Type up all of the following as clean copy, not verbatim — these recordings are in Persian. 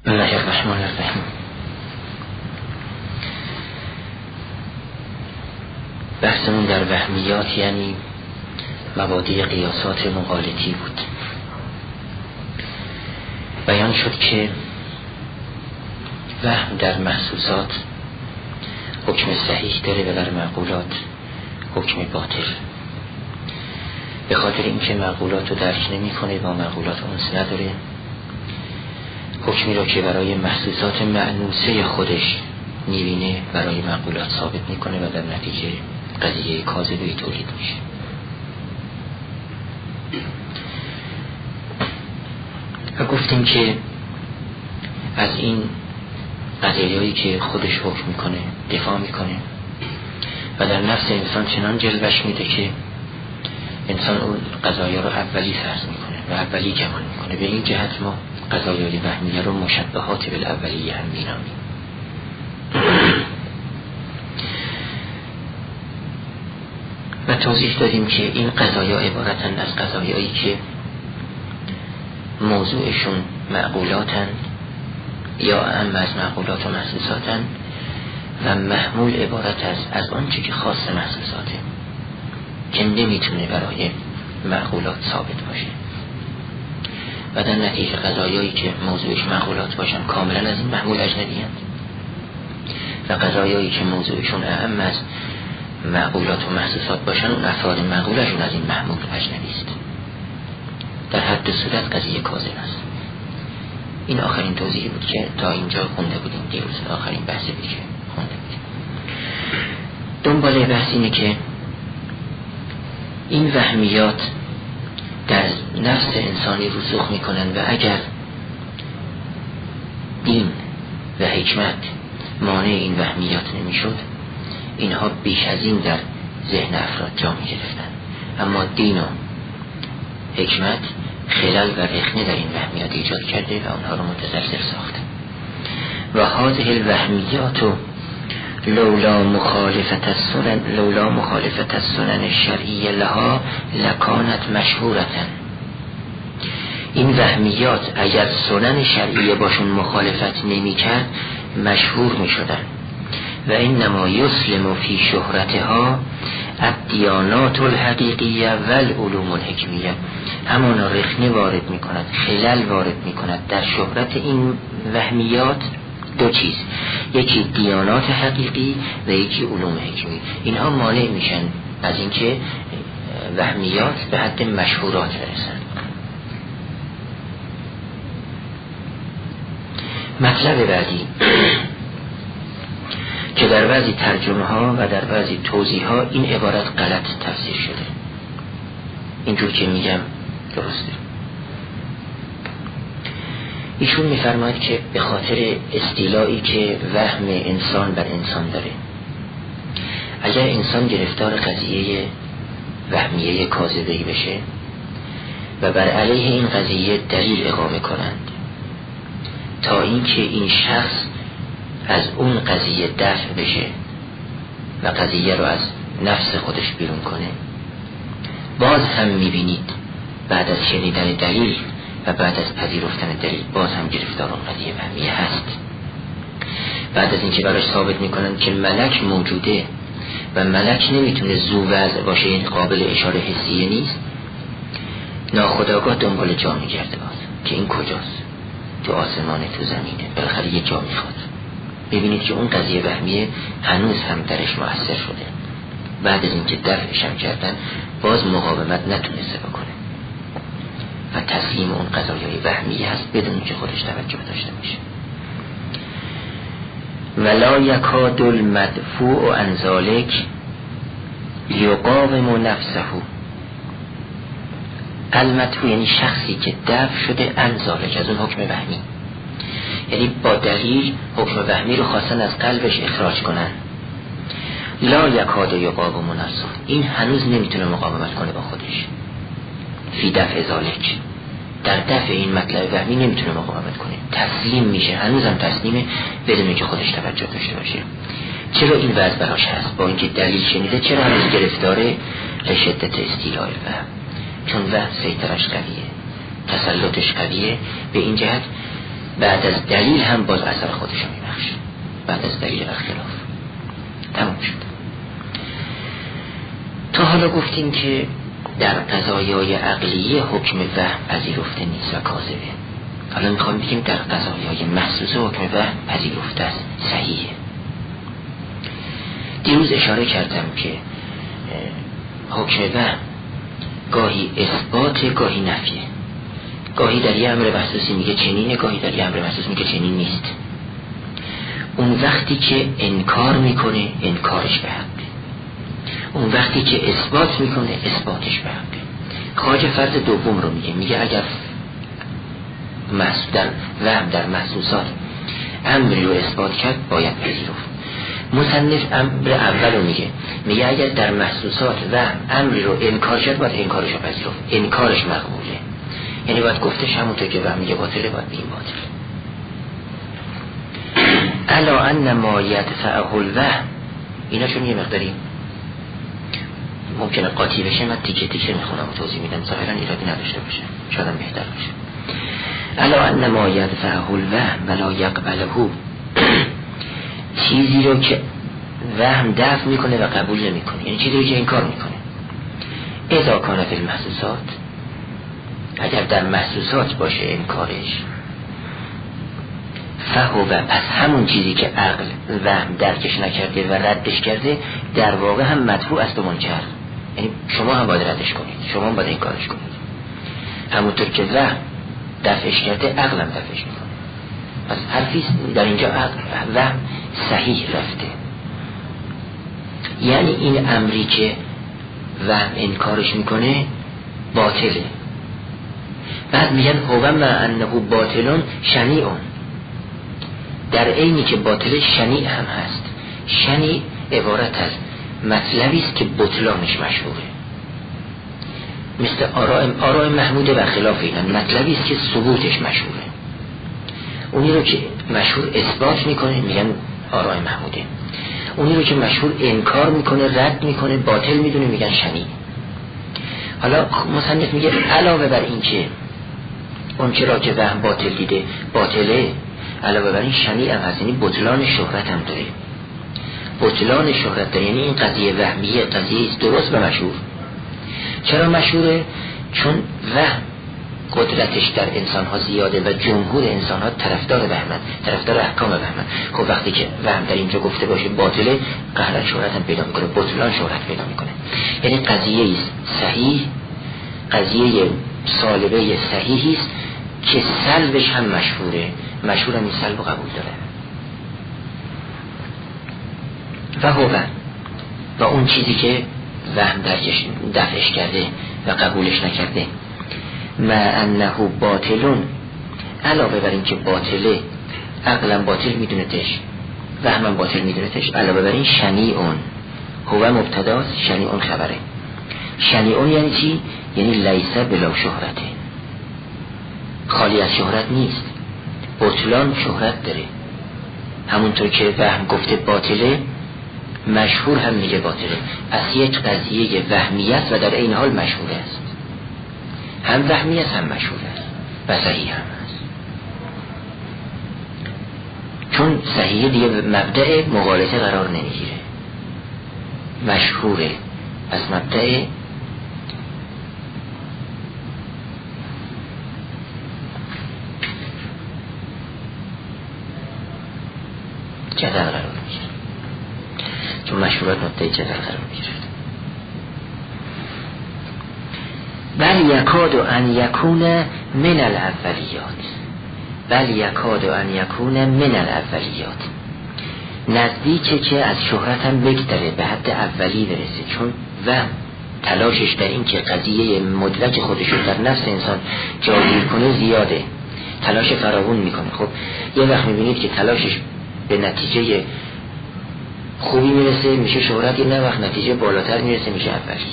بسم الله الرحمن الرحیم. بحثمون در وهمیات یعنی مبادی قیاسات مغالطی بود. بیان شد که وهم در محسوسات حکم صحیح داره و در معقولات حکم باطل، به خاطر اینکه معقولات رو درک نمی کنه، با معقولات انس نداره. حکمی را که برای محسوسات مأنوسه خودش می‌بینه برای معقولات ثابت میکنه و در نتیجه قضیه کاذبه تولید میشه. و گفتیم که از این قضیه‌هایی که خودش حکم میکنه دفاع میکنه و در نفس انسان چنان جلوش میده که انسان اون قضایا رو اولی فرض میکنه و اولی گمان میکنه. به این جهت ما قضایای وهمیه رو مشبهات بالاولیه هم می‌نامیم. و توضیح دادیم که این قضایا عبارتن از قضایایی که موضوعشون معقولاتن یا اهم از معقولات و محسوساتن و محمول عبارت از آنچه که خاص محسوساته که نمیتونه برای معقولات ثابت باشه و در نتیجه قضایایی که موضوعش معقولات باشن کاملا از این محمول اجنبی هستند و قضایایی که موضوعشون اهم از معقولات و محسوسات باشن اون افراد معقولشون از این محمول اجنبی است. در حد صورت قضیه کاذب است. این آخرین توضیحی بود که تا اینجا خونده بودیم دیروز، آخرین بحثی بود که خونده بودیم. دنباله بحث اینه که این وهمیات در نفس انسانی رسوخ میکنن و اگر دین و حکمت مانع این وهمیات نمیشد اینها بیش از این در ذهن افراد جا میگرفتن، اما دین و حکمت خلل و رخنه در این وهمیات ایجاد کرده و اونها رو متزلزل ساخته. و هذه الوهمیات لولا مخالفت السنن الشرعیه لها لکانت مشهورتن. این وهمیات اگر سنن شرعیه باشون مخالفت نمی کرد مشهور می شدن. و انما یسلم فی شهرتها الدیانات الحقیقیه و العلوم الحکمیه. همانا رخنه وارد می کند، خلل وارد می کند در شهرت این وهمیات دو چیز، یکی دیانات حقیقی و یکی علوم حکمی. اینها مانع میشن از اینکه وهمیات به حد مشهورات برسن. مطلب بعدی که در بعضی ترجمه ها و در بعضی توضیح ها این عبارت غلط تفسیر شده، اینجور که میگم درسته. ایشون میفرماید که به خاطر استیلایی که وهم انسان بر انسان داره، اگر انسان گرفتار قضیه وهمیه کاذبه‌ای بشه و بر علیه این قضیه دلیل اقامه کنند تا اینکه این شخص از اون قضیه دفع بشه و قضیه رو از نفس خودش بیرون کنه، باز هم میبینید بعد از شنیدن دلیل و بعد از پذیرفتن دلیل باز هم گرفتار اون قضیه وهمیه هست. بعد از اینکه براش ثابت میکنن که ملک موجوده و ملک نمیتونه ذو وضع باشه، این قابل اشاره حسیه نیست، ناخودآگاه دنبال جا میگرده باز که این کجاست، تو آسمانه، تو زمینه، بالاخره یه جا میخواد. ببینید که اون قضیه وهمیه هنوز هم درش مؤثر شده. بعد از اینکه دفعش هم کردن باز مقاومت نتونسته بکنه و تسلیم اون قضایای وهمیه هست بدون که خودش توجه داشته باشه. ولا یکاد المدفوع عن ذلک یقاوم نفسه. المدفوع یعنی شخصی که دفع شده عن ذلک، از اون حکم وهمی، یعنی با دلیل حکم وهمی رو خواستن از قلبش اخراج کنن. لا یکاد یقاوم نفسه، این هنوز نمیتونه مقاومت کنه با خودش. فی دفع ذلک، در دفع این مطلب وهمی نمیتونه مقاومت کنه، تسلیم میشه، هنوزم تسلیمه بدون که خودش توجه داشته باشه. چرا این وضع براش هست؟ با اینکه دلیل شنیده چرا هنوز گرفتاره لشدت استیلای وهم؟ چون وهم سیطرش قویه، تسلطش قویه، به این جهت بعد از دلیل هم باز اثر خودش رو میبخشه، بعد از دلیل اختلاف. تمام شد. تا حالا گفتیم که در قضایای عقلیه حکم وهم پذیرفته نیست و کاذبه. حالا میخوام بگیم در قضایای محسوسه حکم وهم پذیرفته است، صحیحه. دیروز اشاره کردم که حکم وهم گاهی اثبات گاهی نفیه، گاهی در یه امر محسوسی میگه چنینه، گاهی در یه امر محسوس میگه چنین نیست. اون وقتی که انکار میکنه انکارش به حقه، اون وقتی که اثبات میکنه اثباتش به حقه. خواجه فرض دوم رو میگه اگر در وهم در محسوسات امری رو اثبات کرد باید پذیرفت. مصنف امر اول رو میگه اگر در محسوسات وهم امری رو انکار کرد باید انکارش رو پذیرفت، انکارش مقبوله. یعنی باید گفتش همونطور که وهم میگه باطله باید بگیم باطله. الا ان ما یدفعه الوهم، اینا چون یه مقداری ممکنه قاطی بشه، من تیکه تیکه میخونم و توضیح میدم، ظاهرا ایرادی نداشته باشه، شاید هم بهتر باشه. الا ان ما یدفعه الوهم ولا یقبله، چیزی رو که وهم دفع میکنه و قبول نمیکنه، یعنی چیزی رو که انکار میکنه. اذا کان فی المحسوسات، اگر در محسوسات باشه انکارش، فهو، پس همون چیزی که عقل وهم درکش نکرده و ردش کرده در واقع هم مدفوع است و منکر. یعنی شما هم باید ردش کنید، شما هم باید انکارش کنید. همونطور که وهم دفعش کرده عقل هم دفعش میکنه. پس حرفی در اینجا وهم صحیح رفته، یعنی این امری که وهم انکارش میکنه باطله. بعد میگن هو ما انه باطلون شنیعون، در عینی که باطل شنیع هم هست. شنیع عبارت از مطلبی است که بطلانش مشهوره، مثل آراء محمود و خلاف اینا، مطلبی است که ثبوتش مشهوره. اونی رو که مشهور اثبات میکنه میگن آراء محموده، اونی رو که مشهور انکار میکنه رد میکنه باطل میدونه میگن شنیع. حالا مصنف میگه علاوه بر این که اون چرا که وهم باطل دیده باطله، علاوه بر این شنیع هم هست، یعنی بطلان شهرت هم داره. بطلان شهرت داره، یعنی این قضیه وهمیه، قضیه است درست و مشهور. چرا مشهوره؟ چون وهم قدرتش در انسان ها زیاده و جمهور انسان ها طرفدار وهمن، طرفدار احکام وهمن. خب وقتی که وهم در اینجا گفته باشه باطله، قهرن شهرت هم پیدا میکنه، بطلان شهرت پیدا میکنه. یعنی قضیه است صحیح، قضیه سالبه صحیحی است که سلبش هم مشهوره، مشهور هم این سلب قبول داره. و هو، و اون چیزی که وهم دفعش کرده و قبولش نکرده، ما انه باطلون، علاوه بر این که باطله، عقلا باطل میدونتش، وهمم باطل میدونتش، علاوه بر این شنیعون، هو مبتداست، شنیعون خبره. شنیعون یعنی چی؟ یعنی لیس بلا شهرته، خالی از شهرت نیست، بطلان شهرت داره. همونطور که وهم گفته باطله، مشهور هم میگه باطله. پس یک قضیه وهمی است و در این حال مشهور است، هم وهمی است هم مشهور است و صحیح هم است. چون صحیح دیگه مبدأ مغالطه قرار نمیگیره، مشهوره، پس مبدأ جدل قرار میگیره، چون مشهورات مبدأ جدل قرار میگیره. بل یکاد ان یکون من الاولیات، بل یکاد ان یکون من الاولیات، نزدیکه که از شهرت هم بگذره به حد اولی برسه. چون وهم تلاشش در این که قضیه مدرک خودش رو در نفس انسان جاگیر کنه زیاده، تلاش فراوون میکنه. خب یه وقت میبینید که تلاشش به نتیجه خوبی میرسه میشه شهرت، یه وقت نتیجه بالاتر میرسه میشه اولی.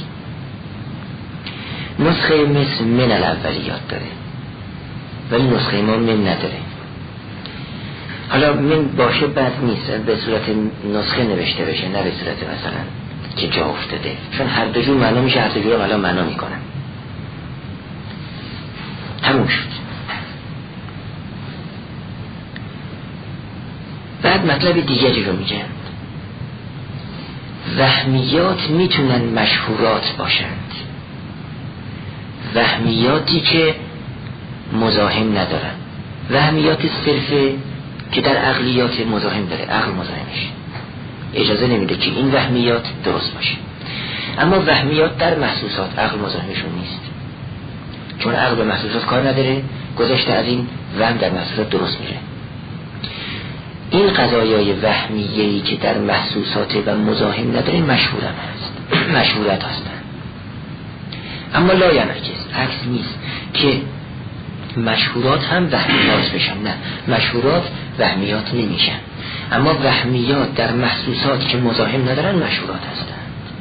نسخه مثل من الاولیات داره ولی نسخه ما من نداره. حالا من باشه بد نیست به صورت نسخه نوشته بشه، نه به صورت مثلا که جا افتاده، چون هر دو جور معنا میشه، هر دو جور الان معنا میکنن. تموم شد. بعد مطلب دیگری رو میگه، وهمیات میتونن مشهورات باشند، وهمیاتی که مزاحم ندارن، وهمیات صرفه که در عقلیات مزاحم داره، عقل مزاحمش اجازه نمیده که این وهمیات درست باشه. اما وهمیات در محسوسات عقل مزاحمشون نیست، چون عقل به محسوسات کار نداره، گذشته از این وهم در محسوسات درست میره. این قضایای وهمیه‌ای که در محسوسات و مزاحم نداره مشهورم هست، مشهورت هستن. اما لا ینعکس، عکس نیست که مشهورات هم وهمیات بشن، نه، مشهورات وهمیات نمیشن، اما وهمیات در محسوسات که مزاحم ندارن مشهورات هستن.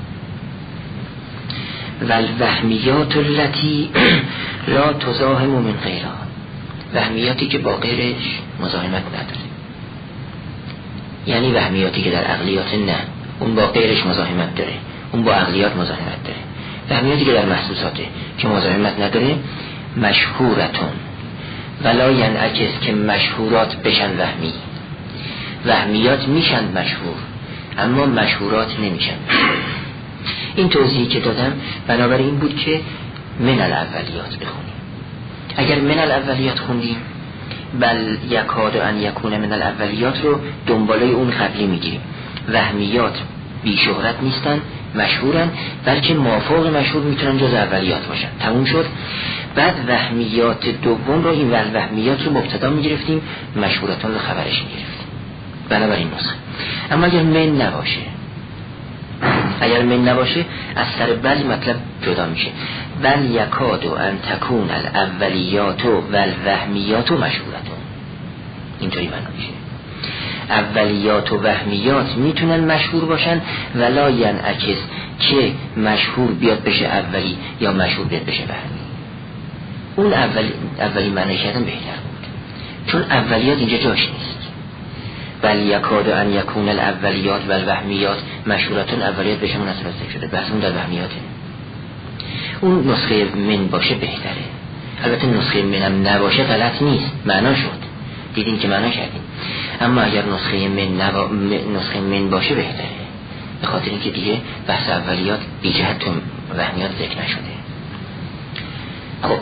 والوهمیات التي لا تزاحم من غیرها، وهمیاتی که با غیرش مزاحمت نداره، یعنی وهمیاتی که در عقلیات نه، اون با غیرش مزاحمت داره، اون با عقلیات مزاحمت داره. وهمیاتی که در محسوساته که مزاحمت نداره مشهورتون، ولا ینعکس که مشهورات بشن وهمی، وهمیات میشن مشهور اما مشهورات نمیشن. این توضیحی که دادم بنابراین بود که من الاولیات بخونیم. اگر من الاولیات خوندیم بل یکاد ان یکون من الاولیات رو دنباله اون قبلی میگیریم. وهمیات بی شهرت نیستن، مشهورن، بلکه مافوق مشهور میتونن جز اولیات باشن. تموم شد. بعد وهمیات دوم رو، این وهمیات رو مبتدا میگرفتیم، مشهورتون رو خبرش میگرفتیم. بنابراین نسخه. اما اگر من نباشه، اگر من نباشه از سر بل مطلب جدا میشه. بل یکاد ان تکون الاولیات و الوهمیات مشهورتون، اینطوری معنا میشه. اولیات و وهمیات میتونن مشهور باشن، ولا ینعکس که مشهور بیاد بشه اولی یا مشهور بیاد بشه وهمی. اون اولی معنی کردن بهتر بود، چون اولیات اینجا جاش نیست. بل یکاد ان یکون الاولیات و الوهمیات مشهورتون، اولیات بشه مناسبت شده، بحث اون در وهمیاته. اون نسخه من باشه بهتره. البته نسخه منم نباشه غلط نیست، معنا شد، دیدین که معنا کردیم. اما اگر نسخه من باشه بهتره، به خاطر اینکه دیگه بحث اولیات بی جهت وهمیات ذکر نشده. خب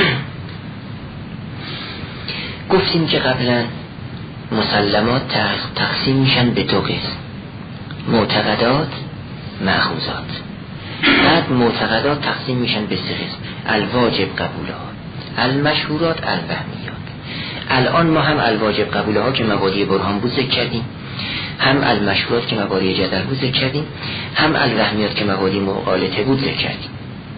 گفتیم که قبلا مسلمات تقسیم میشن به دو قسم، معتقدات، مأخوذات. بعد معتقدات تقسیم میشن به سه قسم، الواجب قبولها، المشهورات، الوهمیات. الان ما هم الواجب قبولها که مبادی برهان بود ذکر کردیم، هم المشهورات که مبادی جدل بود ذکر کردیم، هم الوهمیات که مبادی مغالطه بود ذکر کردیم.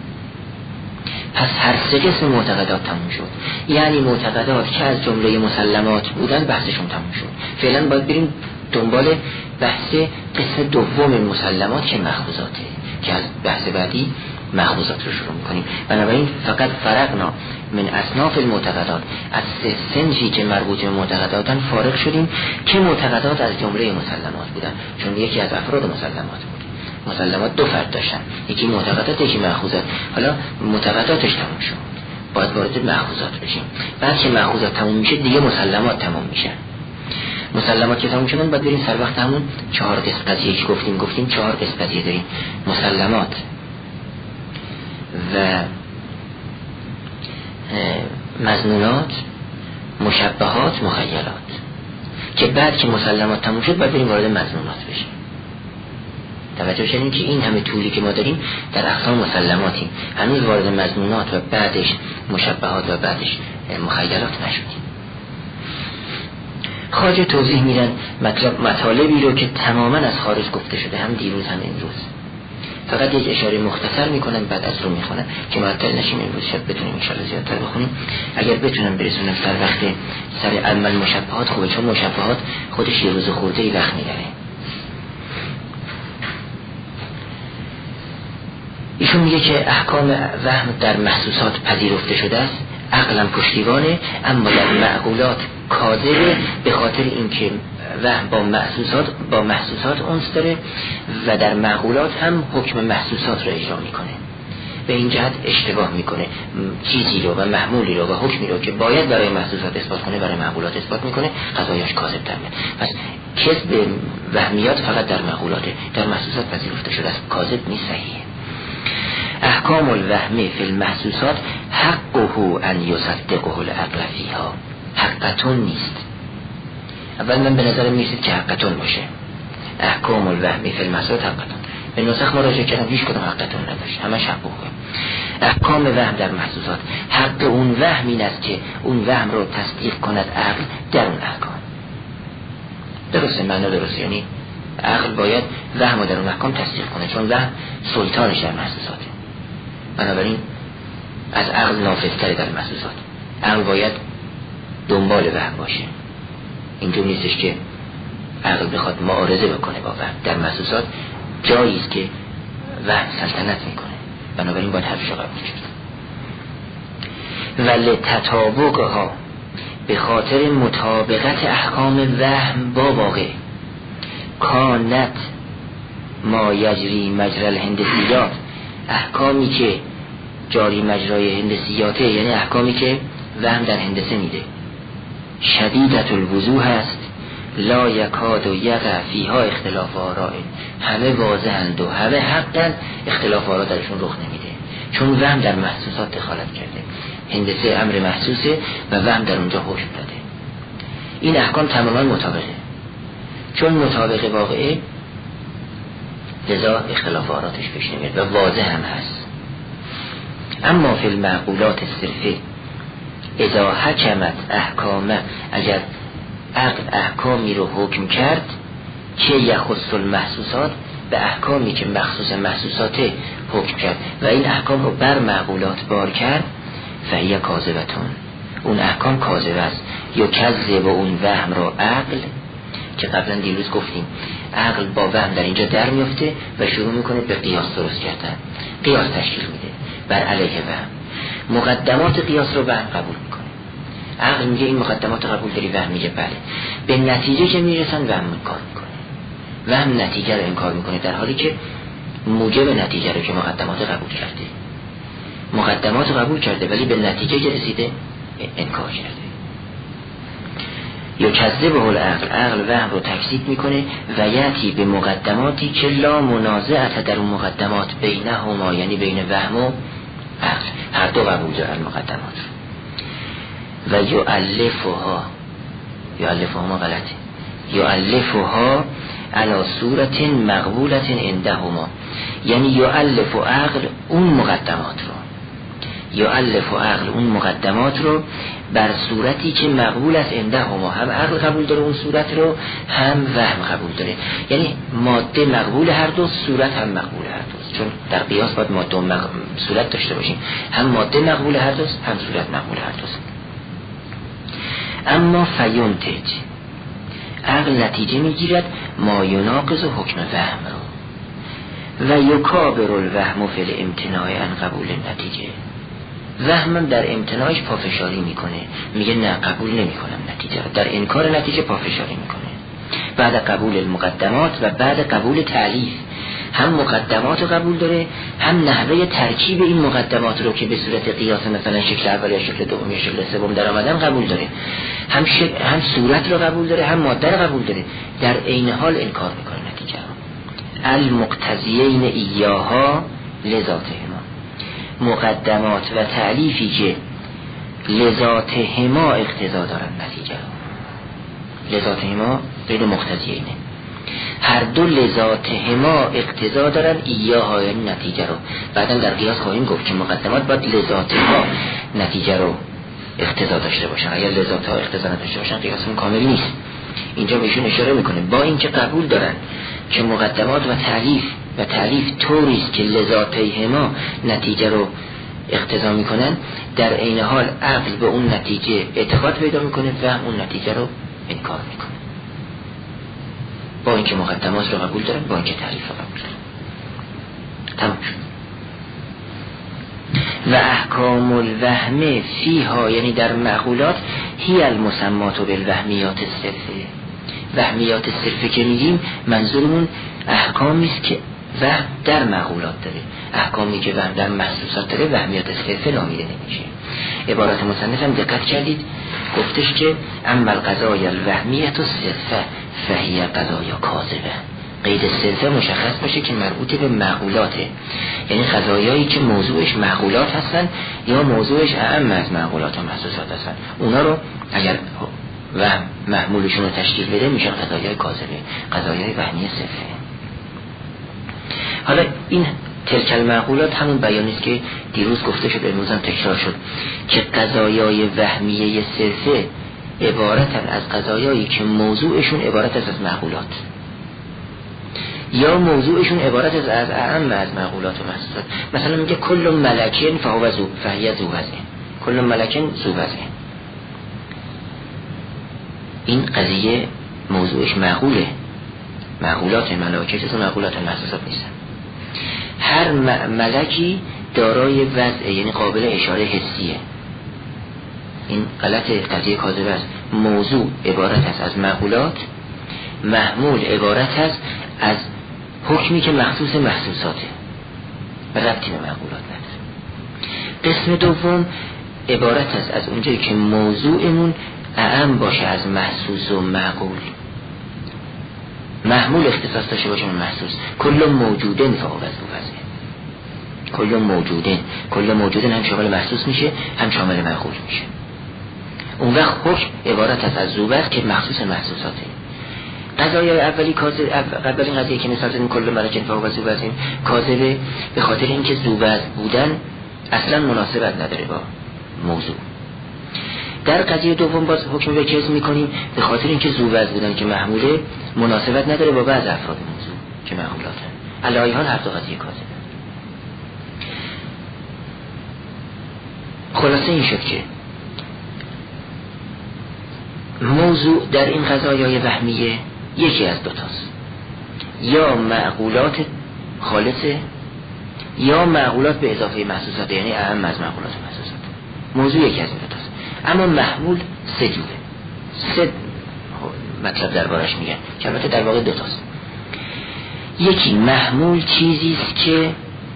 پس هر سه قسم معتقدات تموم شد. یعنی معتقدات که از جمله مسلمات بودن بحثشون تموم شد. فعلا باید بریم دنبال بحث قسم دوم مسلمات که مأخوذاته، که از بحث بعدی مأخوذات رو شروع میکنیم. بنابراین فقط فرقنا من اصناف المعتقدات، از سه صنفی که مربوط به معتقداتن فارغ شدیم که معتقدات از جمله مسلمات بودن، چون یکی از افراد مسلمات بود. مسلمات دو فرد داشتن، یکی معتقدات، یکی مأخوذات. حالا معتقداتش تموم شد، باید وارد مأخوذات بشیم. بعد که مأخوذات تموم میشه دیگه مسلمات تموم میشن. مسلمات که تموم شدن باید بریم سر وقت همون 4 قسم قضیه که گفتیم 4 قسم قضیه داریم: مسلمات و مظنونات، مشبهات، مخیلات. که بعد که مسلمات تموم شد باید بریم وارد مظنونات بشیم. توجه شدیم که این همه طولی که ما داریم در اقسام مسلماتیم، هنوز وارد مظنونات و بعدش مشبهات و بعدش مخیلات نشدیم. خارج توضیح میدن مطالبی رو که تماما از خارج گفته شده، هم دیروز هم امروز. فقط یک اشاره مختصر میکنم بعد از رو میخونم که معطل نشیم. امروز شب بتونیم انشاءالله زیادتر بخونیم. اگر بتونم برسونم سر وقت سر عمل مشبهات خوبه، چون مشبهات خودش یه روز خورده ای وقت میبره. ایشون میگه که احکام وهم در محسوسات پذیرفته شده است، عقلا پشتیبانه، اما در معقولات کاذبه، به خاطر اینکه وهم با محسوسات انس داره و در معقولات هم حکم محسوسات رو اجرا میکنه. به این جهت اشتباه میکنه، چیزی رو و محمولی رو و حکمی رو که باید برای محسوسات اثبات کنه برای معقولات اثبات میکنه، قضایش کاذب در میاد. پس کذب وهمیات فقط در معقولاته، در محسوسات پذیرفته شده است، کاذب نیست، صحیحه. احکام الوهم فی المحسوسات حقه ان یصدقه العقل فیها، حقتون نیست. اول من به نظرم میرسید که حقتون باشه، احکام الوهم فی المحسوسات حقتون. به نسخ مراجعه کردم هیچ کدوم حقتون نداشت، همش حقوقه. احکام وهم در محسوسات، حق اون وهم این است که اون وهم رو تصدیق کند عقل در اون احکام. درسته، معنی درسته، یعنی عقل باید وهم رو در اون احکام تصدیق کنه، چون وهم سلطانش در محسوساته، بنابراین از عقل نافذتره در محسوسات. عقل باید دنبال وهم باشه، اینجور نیستش که عقل بخواد معارضه بکنه با وهم. در محسوسات جایی است که وهم سلطنت میکنه، بنابراین باید حرفش قبول کرد. ولی تطابقها به خاطر مطابقت احکام وهم با واقع، کانت ما یجری مجرى الهندسیات، احکامی که جاری مجرای هندسیاته، یعنی احکامی که وهم در هندسه میده، شدیدت الوضوح است، لا یکاد و یقع فیها اختلاف آراء، همه واضحند و همه حقن، اختلاف آراء درشون رخ نمیده، چون وهم در محسوسات دخالت کرده. هندسه امر محسوسه و وهم در اونجا حکم داده. این احکام تماما مطابقه، چون مطابق واقعه لذا اختلاف آراتش پیش نمیاد و واضح هم هست. اما فی المعقولات الصرفه اذا حکمت احکامه، اگر عقل احکامی رو حکم کرد که یخص المحسوسات، به احکامی که مخصوص محسوساته حکم کرد و این احکام رو بر معقولات بار کرد، فهی کاذبتون، اون احکام کاذب است. یا کذب اون وهم رو عقل، که قبلا دیروز گفتیم عقل با وهم در اینجا در میفته و شروع میکنه به قیاس درست کردن، قیاس تشکیل میده بر علیه وهم. مقدمات قیاس رو وهم قبول میکنه، عقل میگه این مقدمات قبول داری، وهم میگه بله. به نتیجه که میرسن وهم انکار میکنه، وهم نتیجه رو انکار میکنه، در حالی که موجب نتیجه رو که مقدمات قبول کرده، مقدمات قبول کرده ولی به نتیجه که رسیده انکار کرده. یا کذبه العقل، عقل وهم رو تکذیب میکنه و یأتی به مقدماتی که لا منازعه در اون مقدمات بینهما، یعنی بین وهم و عقل هر دو قبول دارن مقدمات رو. و یؤلفها غلطه، یؤلفها علی صورت مقبولت عندهما، یعنی یؤلف عقل اون مقدمات رو، یؤلف عقل اون مقدمات رو بر صورتی که مقبول است عندهما، هم عقل قبول داره اون صورت رو، هم وهم قبول داره، یعنی ماده مقبول هر دو، صورت هم مقبول هر دو، چون در قیاس باید ماده و صورت داشته باشیم، هم ماده مقبول هر دو، هم صورت مقبول هر دو. اما فینتج، عقل نتیجه میگیرد ما یناقض حکم وهم رو و یکابر الوهم فی الامتناع عن قبول نتیجه، وهم در امتناعش پافشاری میکنه، میگه نه قبول نمیکنم نتیجه، در انکار نتیجه پافشاری میکنه. بعد قبول المقدمات و بعد قبول تعلیف، هم مقدمات رو قبول داره، هم نحوه ترکیب این مقدمات رو که به صورت قیاس مثلا شکل اول یا شکل دوم یا شکل سوم در آمدن قبول داره، هم صورت رو قبول داره، هم ماده رو قبول داره، در عین حال انکار میکنه نتیجه رو. المقتضیین ایاها لذاتهما، مقدمات و تعلیفی که لذاتهما اقتضا دارن نتیجه رو، لذاتهما غیر مقتضیینه، هر دو لذاتهما اقتضا دارن ایاها یعنی نتیجه رو. بعدا در قیاس خواهیم گفت که مقدمات باید لذاتها نتیجه رو اقتضا داشته باشن، اگر لذاتها اقتضا نداشته باشن قیاسمون کامل نیست. اینجا بهشون اشاره میکنه با اینکه قبول دارن که مقدمات و تعلیف طوریست که لذاتهما نتیجه رو اقتضا میکنن، در عین حال عقل به اون نتیجه اعتقاد پیدا میکنه و اون نتیجه رو انکار میکنه، با اینکه مقدمات رو قبول دارن، با اینکه تعریف رو قبول دارن. تمام شد. و احکام الوهم فیها، یعنی در معقولات، هی المسمات بالوهمیات الصرفه. وهمیات صرفه که میگیم منظورمون احکامی است که وهم در معقولات داره، احکامی که وهم در محسوسات داره وهمیات صرفه نامیده نمیشه. عبارت مصنف هم دقت کردید گفتش که اما القضایا الوهمیه صرفه فهی قضایا کاذبه. قید صرفه مشخص باشه که مربوط به معقولاته، یعنی قضایایی که موضوعش معقولات هستن یا موضوعش اعم از معقولات و محسوسات هستن، اونا رو اگر و محمولشون رو تشکیل بده میشه قضایای کاذبه، قضایای وهمی صرفه. حالا این تلک المعقولات همون بیانی است که دیروز گفته شد، امروز هم تکرار شد که قضایای وهمیه صرفه عبارتن از قضایایی که موضوعشون عبارت است از معقولات یا موضوعشون عبارت است از اعم از معقولات و محسوسات. مثلا میگه کل ملکین فهو فهی ذو وضع، کل ملکین ذو وضع. این قضیه موضوعش معقوله، معقولات ملائکه چیز معقولات محسوسات نیستن. هر ملکی دارای وضع، یعنی قابل اشاره حسیه. این غلط قضیه کاذبه است. موضوع عبارت است از معقولات، محمول عبارت است از حکمی که مخصوص محسوساته و ربطی به معقولات نداره. قسم دوم عبارت است از اونجایی که موضوعمون اعم باشه از محسوس و معقول، محمول اختصاص داشته باشه به محسوس. کل موجودن فهو وضع، کل موجودن هم شامل محسوس میشه هم شامل معقول میشه. اون وقت حکم عبارت است از ذو وضع که مخصوص محسوساته. قضایای اولی کاذب، اولین قضیه که مثال زدیم کل ملکین فهو ذو وضع کاذبه به خاطر اینکه ذو وضع بودن اصلا مناسبت نداره با موضوع. در قضیه دوم باز حکم به جزم میکنیم به خاطر اینکه ذو وضع بودن که محموله مناسبت نداره با بعض افراد موضوع که معقولاتن. علی حال هر دو قضیه کاذبه. خلاصه این شد که موضوع در این قضایای وهمیه یکی از دوتاست، یا معقولات خالصه یا معقولات به اضافه محسوسات، یعنی اهم از معقولات و محسوسات. موضوع یکی از این دوتاست، اما محمول سه جوره، سه مطلب دربارش میگن که البته در واقع دوتاست. یکی محمول چیزی است که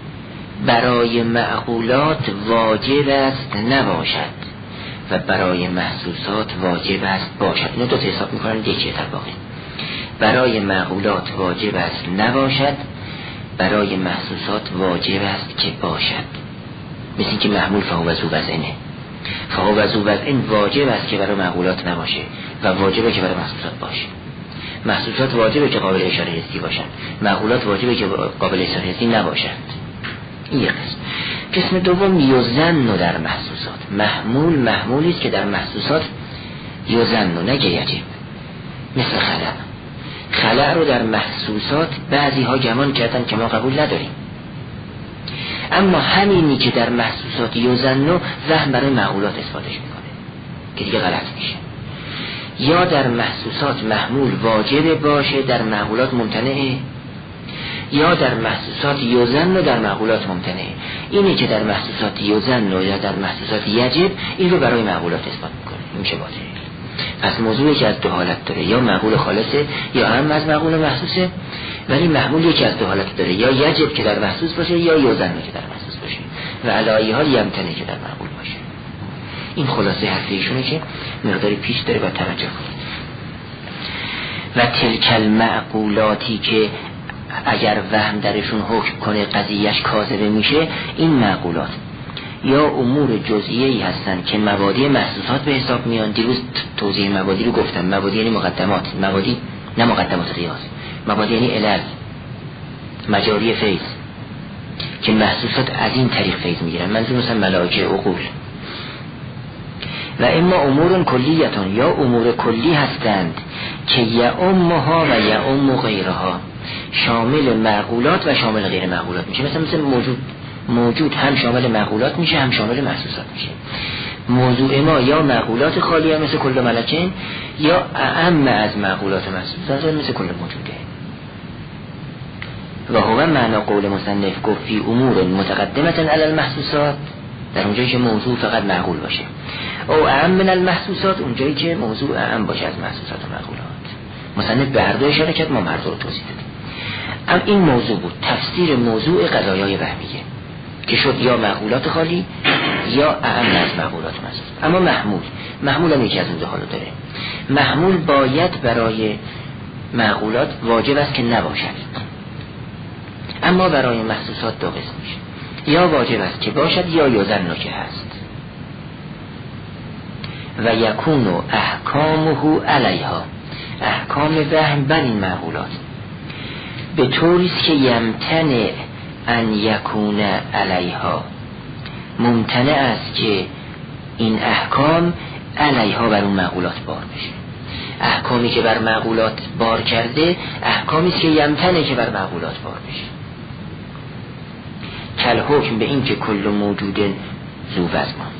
برای معقولات واجب است نباشد و برای محسوسات واجب است باشد. اینو دو تا حساب میکنن یکی اتفاقی. برای معقولات واجب است نباشد، برای محسوسات واجب است که باشد. مثل این که محمول فهو ذو وضعه، فهو ذو وضعه واجب است که برای معقولات نباشه و واجبه که برای محسوسات باشه. محسوسات واجبه که قابل اشاره حسی باشن، معقولات واجبه که قابل اشاره حسی نباشند. این یک قسم دوم یوزن در محسوسات. محمولی است که در محسوسات یوزن نگه یجب، مثل خلع رو در محسوسات بعضی ها گمان کردن که ما قبول نداریم، اما همینی که در محسوسات یوزن وهم برای معقولات اثباتش میکنه که دیگه غلط میشه. یا در محسوسات محمول واجب باشه در معقولات ممتنعه، یا در محسوسات یوزن در معقولات ممتنعه. اینی که در محسوسات یوزن یا در محسوسات یجب این رو برای معقولات اثبات میکنه، این میشه باطل. پس موضوعی که از دو حالت داره، یا معقول خالصه یا هم از معقول محسوسه، ولی معمولی که از دو حالت داره، یا یجب که در محسوس باشه یا یوزن که در محسوس باشه و علی حال یمتنه که در معقول باشه. این خلاصه حرف ایشونه که مقداری پیش داره و توجه کنید. و تلک المعقولاتی که اگر وهم درشون حکم کنه قضیهش کاذبه میشه، این معقولات یا امور جزئیه‌ای هستن که مبادی محسوسات به حساب میان. دیروز توضیح مبادی رو گفتم. مبادی یعنی مقدمات، مبادی نه مقدمات قیاس، مبادی یعنی علل، مجاری فیض که محسوسات از این طریق فیض میگیرن. منظور مثلا ملائکه، عقول. و اما امور کلیتون، یا امور کلی هستند که یعمها و یعم غیرها، شامل معقولات و شامل غیر معقولات میشه. مثل موجود هم شامل معقولات میشه هم شامل محسوسات میشه. موضوع ما یا معقولات خالیه مثل کل ملکین، یا اعم از معقولات محسوسات مثل کل موجوده. و هو معنا قول مصنف گفت فی امور متقدمه علی المحسوسات، در اونجایی که موضوع فقط معقول باشه، او اعم من المحسوسات، اونجایی که موضوع اعم باشه از محسوسات و معقولات. مصنف به هر دو اشاره کرد، ما هر دو رو توضیح دادیم. اما این موضوع بود، تفسیر موضوع قضایای وهمیه که شد یا معقولات خالی یا اعم از معقولات محسوس. اما محمول هم یکی از اون دو حالو داره. محمول باید برای معقولات واجب است که نباشد، اما برای محسوسات دو قسم میشه، یا واجب است که باشد یا یظن که هست. و یکون احکامه علیها، احکام وهم بر این معقولات به طوریست که یمتنع ان یکون علیها، ممتنع است که این احکام علیها بر اون معقولات بار بشه. احکامی که بر معقولات بار کرده احکامی است که یمتنع که بر معقولات بار بشه. کل حکم به این که کل موجود ذو وزن،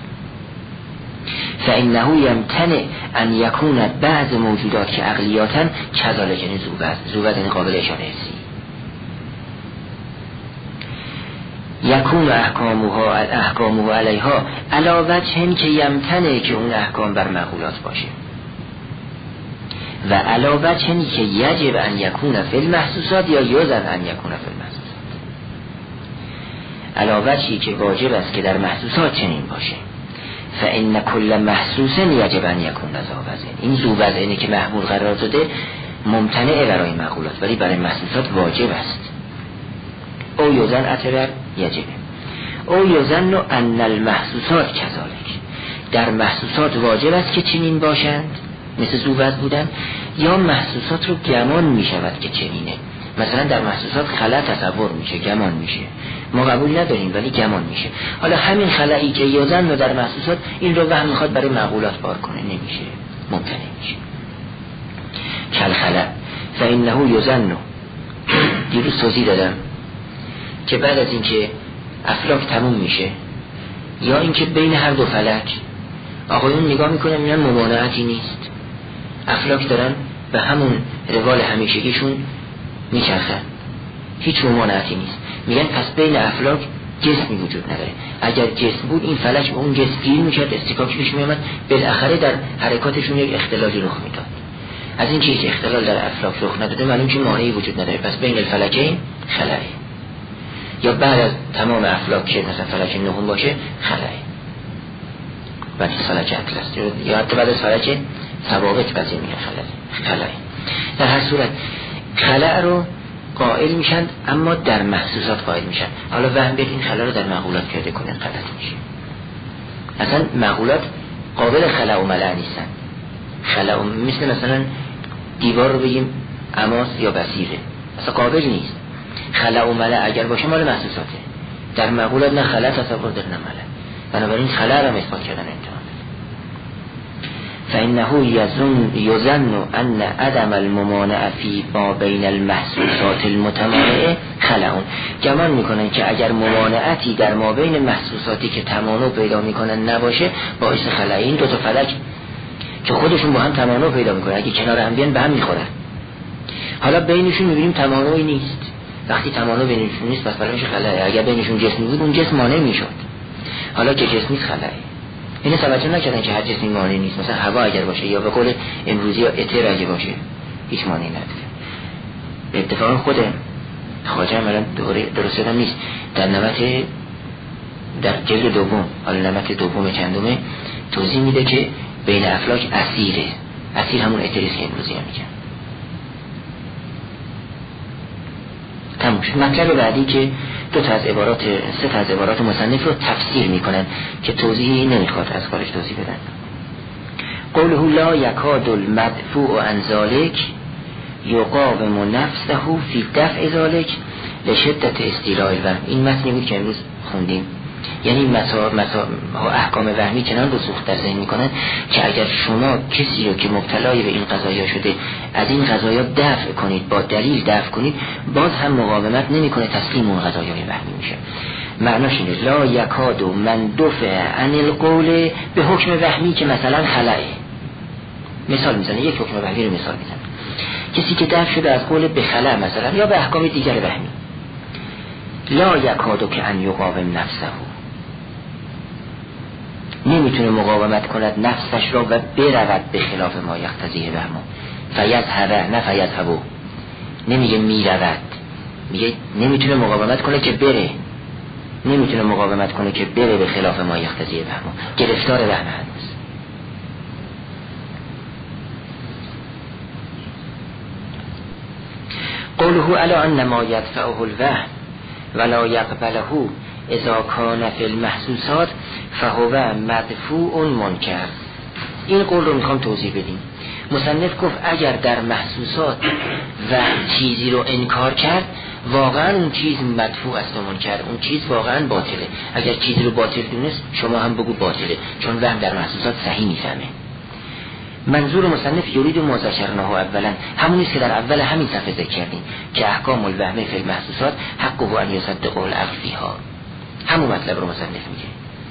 فإنه یمتنع ان یکون بعض موجودات که عقلیاتن کذالک، یعنی ذو وزن قابل اشاره حسی. یکون احکامه علیها علاوه چنین که یمتنع که اون احکام بر معقولات باشه، و علاوه چنین که یجب ان یکون فی المحسوسات یا یوزن ان یکون فی المحسوسات، علاوه چی که واجب است که در محسوسات چنین باشه. فإن کل محسوس یجب ان یکون ذو وزن، این ذو وزنی که محمول قرار داده ممتنع برای معقولات ولی برای محسوسات واجب است. او یوزن اعتبر یجب، او یوزن ان المحسوسات کذالک، در محسوسات واجب است که چنین باشند مثل ذو وزن بودن، یا محسوسات رو گمان می شود که چنینه. مثلا در محسوسات خلا تصور میشه، گمان میشه، ما قبول نداریم ولی گمان میشه. حالا همین خلایی که یوزن رو در محسوسات این رو وهم میخواد برای معقولات بار کنه، نمیشه، ممتنع میشه. کل خلا فإنه یوزن، دیروز توضیح دادم که بعد از اینکه افلاک تموم میشه یا اینکه بین هر دو فلک آقایون نگاه میکنن میبینن ممانعتی نیست، افلاک دارن به همون روال همیشگیشون میچرخن، هیچ ممانعتی نیست، میگن پس بین افلاک جسمی وجود نداره. اگر جسم بود این فلک به اون جسم گیر میکرد، استکاک پیش میامد، بالاخره در حرکاتشون یک اختلالی رخ میداد. از این چیز اختلال در افلاک رخ نداده معلوم که مانعی وجود نداره، پس بین الفلکین خلایی. یا بعد از تمام افلاک که مثلا فلک نهم باشه خلایی، بعد از فلک اطلس یا حتی بعد از فلک ثوابت بعضی میگن خلایی. در هر صورت خلا رو قائل میشن اما در محسوسات قائل میشن. حالا وهم بیاد این خلا رو در معقولات پیاده کنن غلط میشه. اصلا معقولات قابل خلا و ملع نیستن. خلا مثلا دیوار رو بگیم اماس یا بصیره، اصلا قابل نیست. خلا و ملع اگر باشه مال محسوساته، در معقولات نه خلا تصور داره نه ملع، بنابراین خلا رو اثبات کردن امتحان. فإنه یظن ان عدم الممانع فی ما بین المحسوسات المتمانعه خلعون، گمان میکنن که اگر ممانعتی در ما بین محسوساتی که تمانع پیدا میکنن نباشه باعث خلع. این دو تا فلک که خودشون با هم تمانع پیدا میکنن اگه کنار هم بیان به هم میخورن. حالا بینشون میبینیم تمانعی نیست، وقتی تمانع بینشون نیست پس برایش خلعه. اگر بینشون جسمی بود اون جسم مانع میشد، حالا که جسم نیست خلعه. اینو توجه نکردن که هر جسمی مانع نیست. مثلا هوا اگر باشه یا به قول امروزی یا اتر اگه باشه هیچ مانعی نداره. به اتفاق خود خواجه الان درست نیست در جلد دوم، حالا نمت دوم چندمه توضیح میده که بین افلاک اسیره، اسیر همون اتریست که امروزی هم میگن. تموش. مطلب بعدی که سه تا از عبارات مصنف رو تفسیر میکنن که توضیحی نمیخواد از کارش توضیح بدن. قوله لا یکاد المدفوع عن ذلک یقاوم نفسه فی دفع ذلک لشدت استیلاء الوهم. این متنی بود که امروز خوندیم. یعنی احکام وهمی چنان رسوخ در ذهن میکنن که اگر شما کسی رو که مبتلای به این قضایا شده از این قضایا دفع کنید، با دلیل دفع کنید، باز هم مقاومت نمیکنه، تسلیم اون قضایای وهمی میشه. معناش اینه لا یکاد من دفع عن القول به حکم وهمی که مثلا خلعه. مثال میزنه، یک حکم وهمی رو مثال میزنه. کسی که دفع شده از قول به خلع مثلا یا به احکام دیگر وهمی، لا یکاد که ان یقاوم نفسه، نمیتونه مقاومت کند نفسش را و برود به خلاف ما یقتضیه وهمو. فیذهب نه فیذهبو، نمیگه میرود میگه نمیتونه مقاومت کنه که بره، نمیتونه مقاومت کنه که بره به خلاف ما یقتضی وهم، گرفتار وهم هست. قوله الا انما یدفعه الوهم ولا یقبله اذا کان فی المحسوسات فهو مدفوع منکر. این قول رو میخوام توضیح بدیم. مصنف گفت اگر در محسوسات وهم چیزی رو انکار کرد واقعا اون چیز مدفوع است و منکر، اون چیز واقعا باطله. اگر چیزی رو باطل دونست شما هم بگو باطله، چون وهم در محسوسات صحیح میفهمه. منظور مصنف یرید ما ذکرناه اولا، همونیست که در اول همین صفحه ذکر کردیم که احکام الوهم فی المحسوسات حقه ان یصدق العقل فیها. همون مطلب رو مصنف میگه.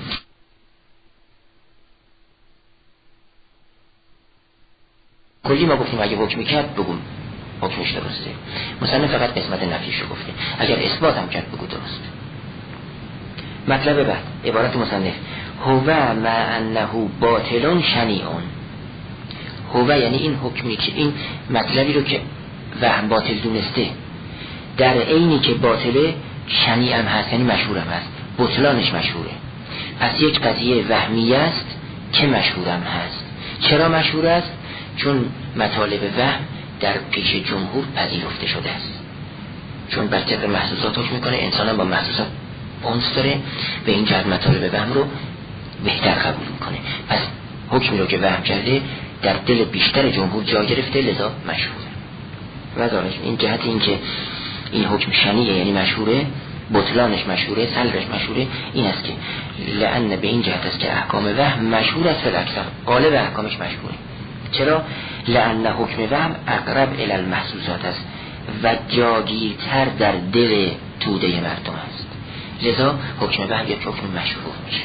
کلی ما گفتیم اگه حکمی کرد بگو حکمش درسته. مصنف فقط قسمت نفیش رو گفته، اگر اثبات هم کرد بگو درست. مطلب بعد عبارت مصنف هو مع انه باطل شنیعون. هو یعنی این حکمی که این مطلبی رو که وهم باطل دونسته در عینی که باطله شنیع هم هست، یعنی مشهور هم هست، بطلانش مشهوره. پس یک قضیه وهمی است که مشهور هم هست. چرا مشهور است؟ چون مطالب وهم در پیش جمهور پذیرفته شده است، چون بر طبق محسوسات حکم میکنه، انسان هم با محسوسات انس داره، به این جهت مطالب وهم رو بهتر قبول میکنه. پس حکمی رو که وهم کرده در دل بیشتر جمهور جا گرفته، لذا مشهوره. و دانش این جهت این که این حکم شنیعه یعنی مشهوره، بطلانش مشهوره، سلبش مشهوره، این است که لأن به این جهت است که احکام وهم مشهور است، فالاکثر غالب احکامش مشهوره. چرا؟ لأن حکم وهم اقرب الی المحسوسات است و جاگیرتر در دل توده مردم است، لذا حکم وهم یک حکم مشهور میشه.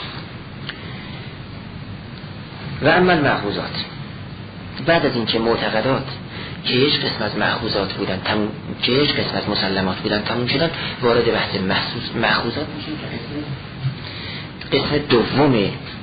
و اما المأخوذات، بعد از اینکه معتقدات که یک قسم از مأخوذات بودن که یک قسم از مسلمات بودن تموم شدن، وارد بحث مأخوذات میشیم که قسم دوم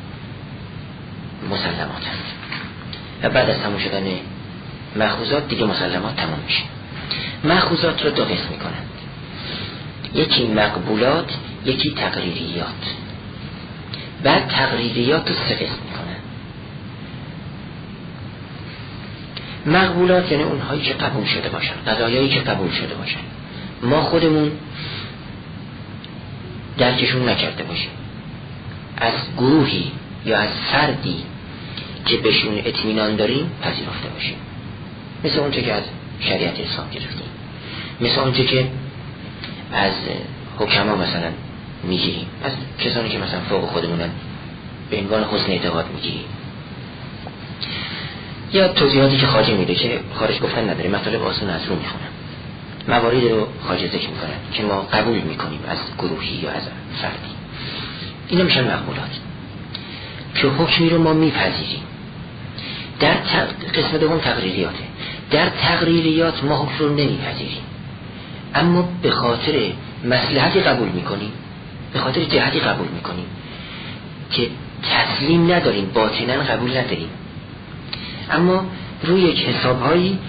مسلمات هست. و بعد از تموم شدن مأخوذات دیگه مسلمات تموم میشه. مأخوذات رو دو قسم میکنن، یکی مقبولات، یکی تقریریات. بعد تقریریات رو سه قسم میکنن. مقبولات یعنی اونهایی که قبول شده باشن، قضایایی که قبول شده باشن، ما خودمون درکشون نکرده باشیم، از گروهی یا از فردی که بهشون اطمینان داریم پذیرفته باشیم، مثل اونچه که از شریعت اسلام گرفتیم، مثل اونچه که از حکما مثلا میگیریم، از کسانی که مثلا فوق خودمونن به عنوان حسن اعتقاد میگیریم، یا توضیحاتی که خارج میده که خارج گفتن نداره، مطالب آسان از رو میخونم، مواردی رو خارج ذکر میکنن که ما قبول میکنیم از گروهی یا از فردی. اینا میشن مقبولات که حکمی رو ما میپذیریم. در قسم دوم تقریریاته. در تقریریات ما حکم رو نمیپذیریم، اما به خاطر مصلحتی قبول میکنیم، به خاطر جهتی قبول میکنیم که تسلیم نداریم، باطناً قبول نداریم، اما روی یک حسابهایی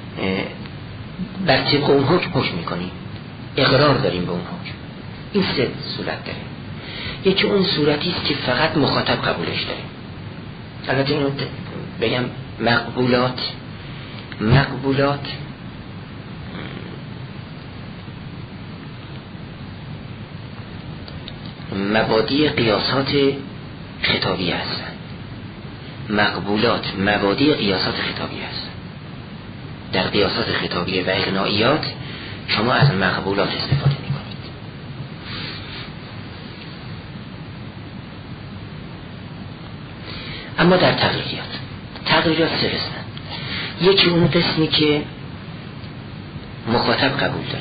بر طبق اون حکم میکنیم، اقرار داریم به اون حکم. این سه صورت داره. یکی اون صورتی است که فقط مخاطب قبولش داره. البته اینو بگم مقبولات مبادی قیاسات خطابی هستند. مقبولات مبادی قیاسات خطابی هستند. در قیاسات خطابی و اغنائیات شما از مقبولات استفاده میکنید. اما در تقریریات سه قسمن. یکی اون قسمی که مخاطب قبول داره،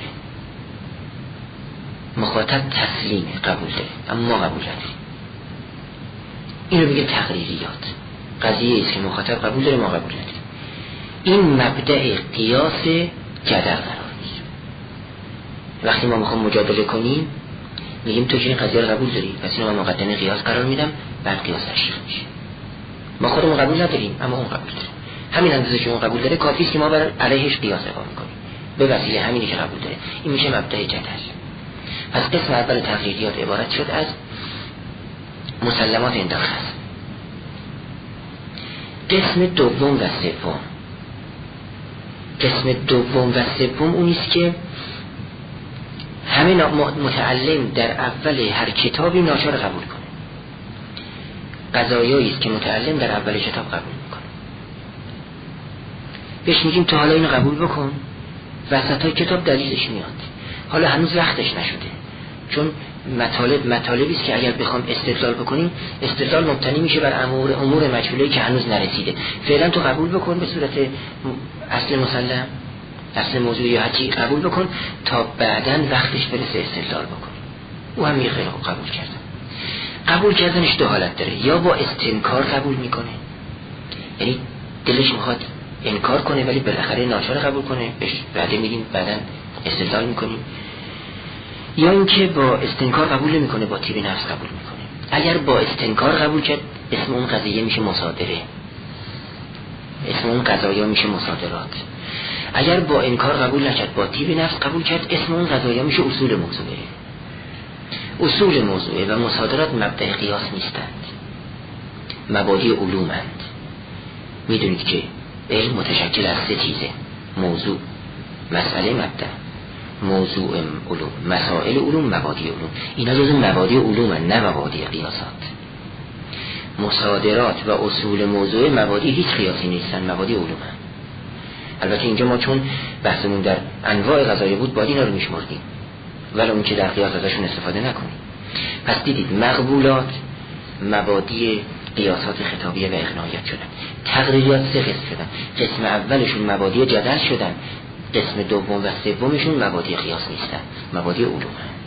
مخاطب تسلیم قبول داره اما ما قبول نداریم، اینو میگه تقریریات. قضیه ایست که مخاطب قبول داره ما قبول نداریم. این مبدأ قیاس جدل قرار میگیره. وقتی ما میخوام مجادله کنیم میگیم تو که این قضیه رو قبول داری، پس اینو من مقدمه قیاس قرار میدم، بعد قیاس تشریح میشه. ما خودمون قبول نداریم اما اون قبول داره. همین اندازه که اون قبول داره کافیه که ما بر علیهش قیاس اقامه کنیم. به وسیله همینی که قبول داره. این میشه مبدأ جدل. پس قسم اول تقریریات عبارت شد از مسلمات انداخت است. قسم دوم و سوم اونیست که همه متعلم در اول هر کتابی ناچار قبول کنه. قضایایی است که متعلم در اول کتاب قبول میکنه. بهش میگیم تو حالا اینو قبول بکن، وسطای کتاب دلیلش میاد. حالا هنوز وقتش نشده، چون مطالبی است که اگر بخوام استدلال بکنیم، استدلال مبتنی میشه بر امور مجهوله‌ای که هنوز نرسیده. فعلا تو قبول بکن به صورت اصل مسلم، اصل موضوعی یا هرچی قبول بکن تا بعداً وقتش برسه استدلال بکن. او هم خیلی خوب قبول کردن. قبول کردنش دو حالت داره، یا با استنکار قبول میکنه، یعنی دلش میخواد انکار کنه ولی بالاخره ناچار قبول کنه، بهش وعده میدیم بعداً استدلال میکنیم، یا اینکه با استنکار قبول نمیکنه، با طیب نفس قبول میکنه. اگر با استنکار قبول کرد اسم اون قضیه میشه مصادره، اسم اون قضایا میشه مصادرات. اگر با انکار قبول نکرد، با طیب نفس قبول کرد، اسم اون قضایا میشه اصول موضوعه. اصول موضوعه و مصادرات مبدأ قیاس نیستند، مبادی علومند. میدونید که علم متشکل از سه چیزه: موضوع، مسئله، مبدأ. موضوع علوم، مسائل علوم، مبادی علوم. اینا جز مبادی علومن، نه مبادی قیاسات. مصادرات و اصول موضوع مبادی هیچ قیاسی نیستن، مبادی علومن. البته اینجا ما چون بحثمون در انواع قضایا بود باید اینا رو میشمردیم، ولی اون که در قیاس ازشون استفاده نکنیم. پس دیدید مقبولات مبادی قیاسات خطابیه و اقناعیت شدن. تقریریات سه قسم شدن. قسم اولشون مبادی جدل شدن، قسم دوم و سومشون مبادی قیاس نیستن، مبادی علومند.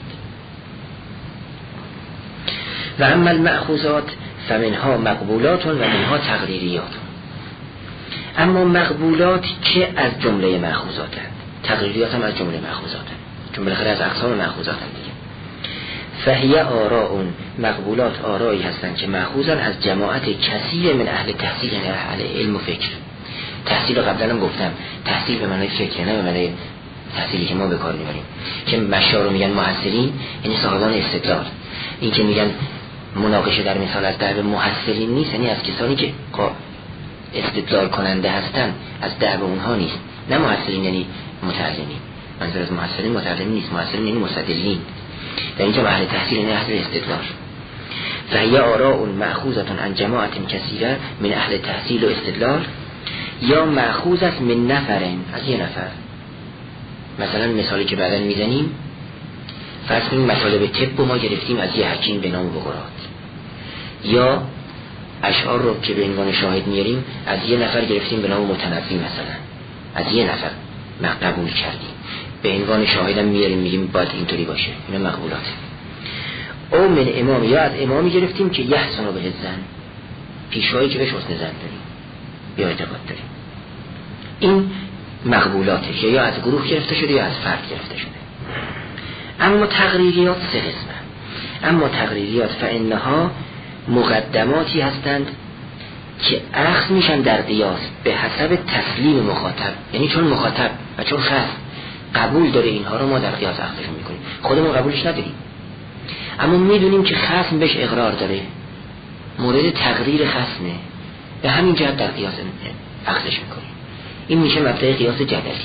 و اما المأخوذات فمنها مقبولات و منها تقریریات. اما مقبولات که از جمله مأخوذاتند، تقریریات هم از جمله مأخوذاتند، چون بالاخره از اقسام مأخوذاتند دیگه. فهی آراء، مقبولات آرایی هستند که مأخوذن از جماعت کثیر من اهل تحصیل، نه اهل علم و فکر. تحصیل رو قبلا هم گفتم، تحصیل به معنای فکر، نه به معنای تحصیلی که ما به کار میبریم. که مشا رو میگن محصلین، یعنی صاحبان استدلال. این که میگن مناقشه در مثال از درب محصلین نیست، یعنی از کسانی که استدلال کننده هستن، از درب اونها نیست. نه محصلین یعنی متعلمین، منظور از محصلین متعلمین نیست، محصلین یعنی مستدلین. در اینجا اهل تحصیل یعنی اهل استدلال. فهی آراء مأخوذة عن جماعت کثیره من اهل تحصیل و استدلال، یا مأخوذ است من نفرین، از یه نفر. مثلا مثالی که بعداً میزنیم، فرض کنیم مطالب طب ما گرفتیم از یه حکیم به نام بقرات، یا اشعار رو که به عنوان شاهد میاریم از یه نفر گرفتیم به نام متنبی، مثلا از یه نفر قبول کردیم، به عنوان شاهدم میاریم میگیم باید اینطوری باشه. اینا مقبولاته. او من امام، یا از امامی گرفتیم که یحسن به الظن، پیشوایی که بهش حسن ظن داریم یا اعتقاد داریم. این مقبولاته، یا از گروه گرفته شده یا از فرد گرفته شده. اما تقریریات سه قسمه. اما تقریریات فانها مقدماتی هستند که اخذ میشن در قیاس به حسب تسلیم مخاطب، یعنی چون مخاطب و چون خصم قبول داره اینها رو ما در قیاس اخذشون میکنیم. خودمون قبولش نداریم اما میدونیم که خصم بهش اقرار داره، مورد تقریر خصمه، به همین جهت در قیاس اخذش میکنیم. این میشه مبدأ قیاس جدلی.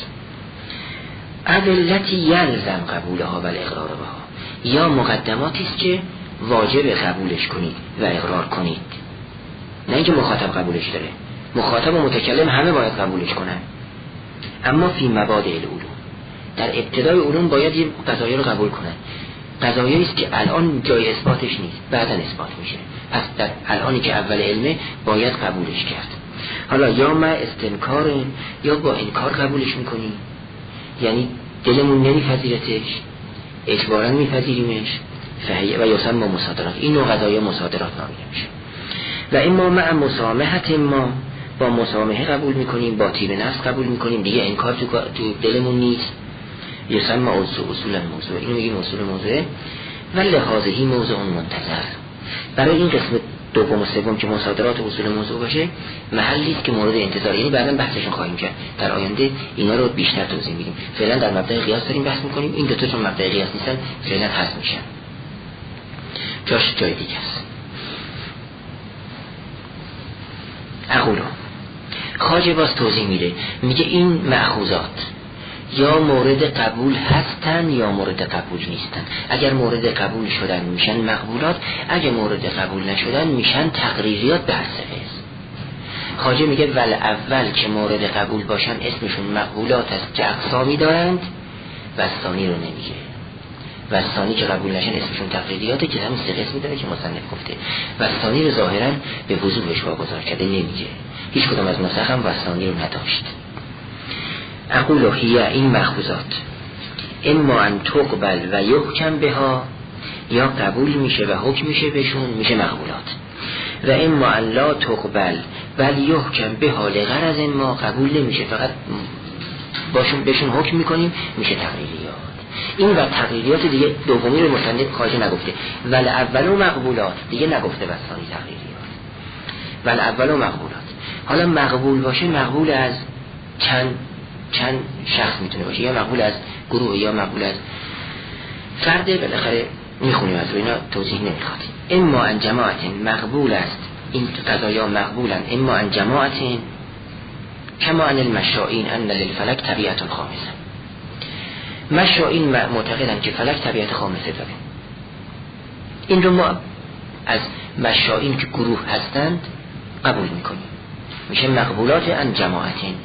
ادلتی یلزم قبولها و الاقرار بها، یا مقدماتی است که واجب قبولش کنید و اقرار کنید، نه اینکه مخاطب قبولش داره. مخاطب و متکلم همه باید قبولش کنن، اما فی مبادئ العلوم، در ابتدای علوم باید این قضایا رو قبول کنن. قضایایی است که الان جای اثباتش نیست، بعداً اثبات میشه. پس در الانی که اول علمه باید قبولش کرد. حالا یا ما استنکار، یا با انکار قبولش میکنیم، یعنی دلمون نمیپذیرتش، اجباراً میپذیریمش. و یسمى مصادرات، این نوع قضایا مصادرات نامیده میشه. و اما مع مسامحت، ما با مسامحه قبول میکنیم، با طیب نفس قبول میکنیم، دیگه انکار تو دلمون نیست. یسمى اصول موضوع، اینو میگیم اصول موضوع. و لحاظهی موضوع منتظر، برای این قسم دوم و سوم که مصادرات و اصول موضوع باشه محلی است که مورد انتظار، یعنی بعدا بحثشون خواهیم کرد در آینده، اینا رو بیشتر توضیح میدیم. فعلا در مبدأ قیاس داریم بحث میکنیم. این دو تا چون مبدأ قیاس نیستن فعلا حذف میشن، جاش جای دیگه است. اقولو خواجه باز توضیح میده، میگه این مأخوذات یا مورد قبول هستن یا مورد قبول نیستن. اگر مورد قبول شدن میشن مقبولات، اگر مورد قبول نشدن میشن تقریریات به حسب اسم. خواجه میگه ول اول که مورد قبول باشن اسمشون مقبولات است که اقسامی دارند و ثانی رو نمیگه، و ثانی که قبول نشن اسمشون تقریریاته که همین سه قسمی داره که مصنف گفته، و ثانی رو ظاهرا به وضوحش واگذار کرده، نمیگه. هیچ کدام از نسخ هم و ثانی رو نداشت. اقول هی این مأخوذات اما ان تقبل و یحکم بها، یا قبول میشه و حکم میشه بهشون میشه مقبولات، و اما ان لا تقبل بل یحکم بها لغرض ما، قبول نمیشه فقط بهشون حکم میکنیم میشه تقریریات. این و تقریریات دیگه دومی رو مصنف خواجه نگفته، ول اولو مقبولات دیگه نگفته، و ثانی تقریریات. ول اولو مقبولات، حالا مقبول باشه مقبول از چند شخص میتونه باشه، یا مقبول از گروه یا مقبول از فرد، بالاخره میخونیم از اینا توضیح نمیخواد. اما ان جماعت مقبول است، این قضایا مقبولن، اما ان جماعت کما ان المشائین ان للفلک طبیعت خامسه. مشائین معتقدن که فلک طبیعت خامسه داره. این رو ما از مشائین که گروه هستند قبول میکنیم، میشه مقبولات ان جماعتین.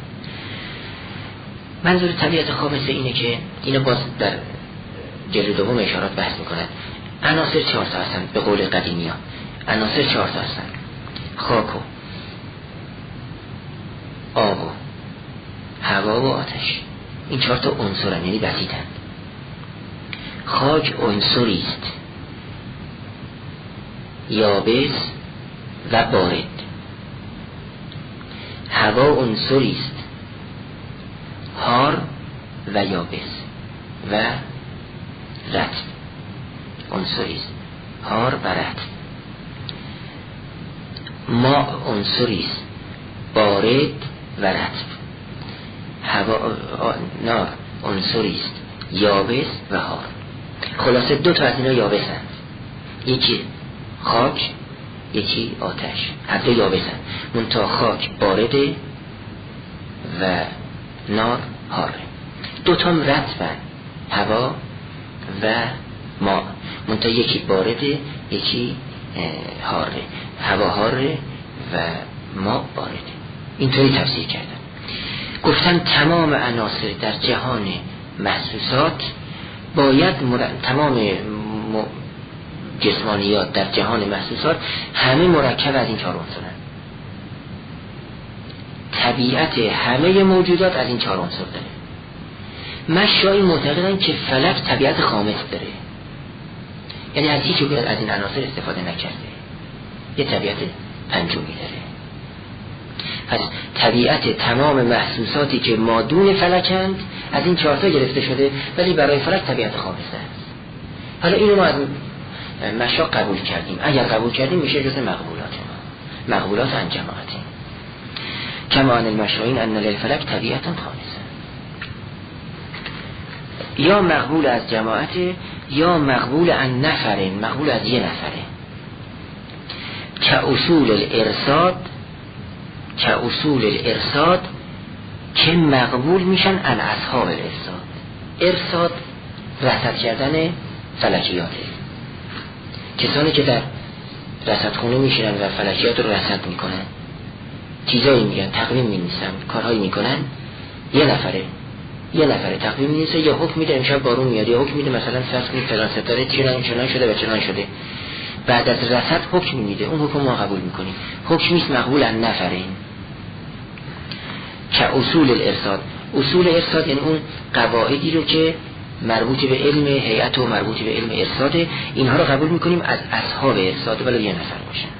منظور طبیعت خامسه اینه که اینو باز در جلد دوم اشارات بحث میکنن. عناصر 4 تا هستن به قول قدیمی ها، عناصر 4 تا هستن: خاک و آب و هوا و آتش. این 4 تا عنصرن، یعنی بسیطن. خاک عنصری است یابس و بارد، هوا عنصری است حار و یابس و رطب، عنصری است حار و رطب. ماء عنصری است بارد و رطب. هوا نار عنصری است یابس و حار. خلاصه 2 تا از اینا یابسن، یکی خاک یکی آتش، هر دو یابسن. منتها خاک بارده و نار حاره. 2 تا رطبن، هوا و ماء، منتها یکی بارده یکی حاره، هوا حاره و ماء بارده. اینطوری تفسیر کردن. گفتن تمام عناصر در جهان محسوسات باید تمام جسمانیات در جهان محسوسات همه مرکب از این 4 عنصرن. طبیعت همه موجودات از این 4 عنصر داره. مشائین معتقدن که فلک طبیعت خامس داره، یعنی از هیچ وجه از این عناصر استفاده نکرده، یه طبیعت پنجمی داره. پس طبیعت تمام محسوساتی که مادون فلکند از این 4 تا گرفته شده، ولی برای فلک طبیعت خامسه است. حالا اینو ما از مشا قبول کردیم، اگر قبول کردیم میشه جز مقبولات ما، مقبولات ان جماعتین کما ان المشائین ان للفلک طبیعت خامسه. یا مقبول از جماعت یا مقبول ان نفرین، مقبول از یه نفره. که اصول الارصاد که مقبول میشن ان اصحاب الارصاد. ارصاد رصد کردن فلکیاته، کسانی که در رصدخونه میشینن و فلکیات رو رصد میکنن، چیزایی میگن، تقویم مینویسن، کارهایی میکنن. یه نفره تقویم مینویسه، یا حکم میده امشب بارون میاد، یا حکم میده مثلا فرض کنید فلان ستاره چنان شده و چنان شده. بعد از رصد حکم میده، اون حکم ما قبول میکنیم، حکم نیست مقبول ان نفرین. که اصول الارصاد، اصول ارصاد یعنی اون قواعدی رو که مربوط به علم هیئت و مربوط به علم ارصاد، اینها رو قبول میکنیم از اصحاب ارصاد ولی یه نفر باشن.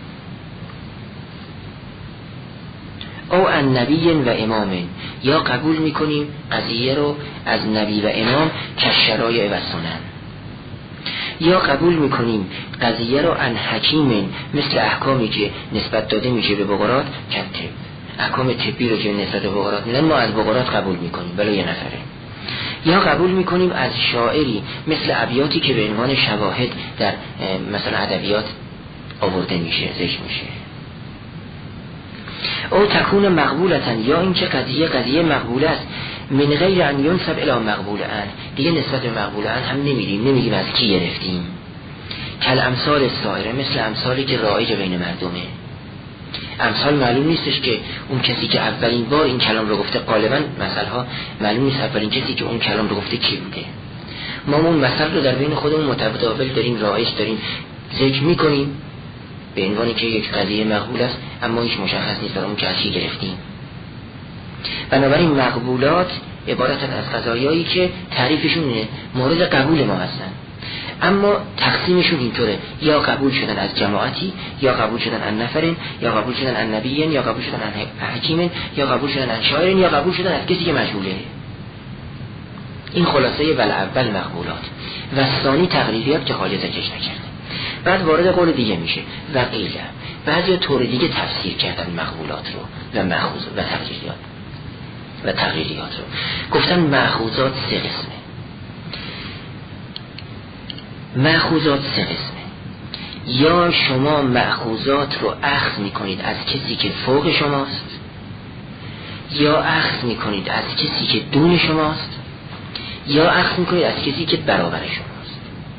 او ان نبی و امام، یا قبول میکنیم قضیه رو از نبی و امام که شرایع و سنن. یا قبول میکنیم قضیه رو ان حکیم، مثل احکامی که نسبت داده میشه به بقرات کتب، احکام طبی رو که نسبت به بقرات میدن ما از بقرات قبول میکنیم بلا یه نفره. یا قبول میکنیم از شاعری مثل ابیاتی که به عنوان شواهد در مثلا ادبیات آورده میشه، ذکر میشه. او تکون مقبولتن، یا این که قضیه مقبول است، من غیر ان ینسب الی مقبول ان، دیگه نسبت به مقبول ان هم نمیگیم از کی گرفتیم. کل امثال سایره، مثل امثالی که رایج بین مردمه. امثال معلوم نیستش که اون کسی که اولین بار این کلام رو گفته، غالبا مثلها معلوم نیست اولین کسی که اون کلام رو گفته کی بوده. ما اون مثل رو در بین خودمون متبادل داریم، رایج داریم، ذکر میکنیم به عنوان که یک قضیه مقبول است، اما هیچ مشخص نیست برای اون که از کی گرفتیم. بنابراین مقبولات عبارتن از قضایایی که تعریفشون مورد قبول ما هستن، اما تقسیمشون اینطوره: یا قبول شدن از جماعتی، یا قبول شدن از نفرین، یا قبول شدن از نبیین، یا قبول شدن از حکیمین، یا قبول شدن از شاعرین، یا قبول شدن از کسی که مجهوله. این خلاصه اول مقبولات و ثانی تقریریات که خالص ذکر نکرده. بعد وارد قول دیگه میشه و قیله. بعضی طور دیگه تفسیر کردن مقبولات رو و مأخوذ و تقریریات رو. گفتن مأخوذات سه قسمه. مأخوذات سه قسمه: یا شما مأخوذات رو اخذ میکنید از کسی که فوق شماست، یا اخذ میکنید از کسی که دون شماست، یا اخذ میکنید از کسی که برابر شماست.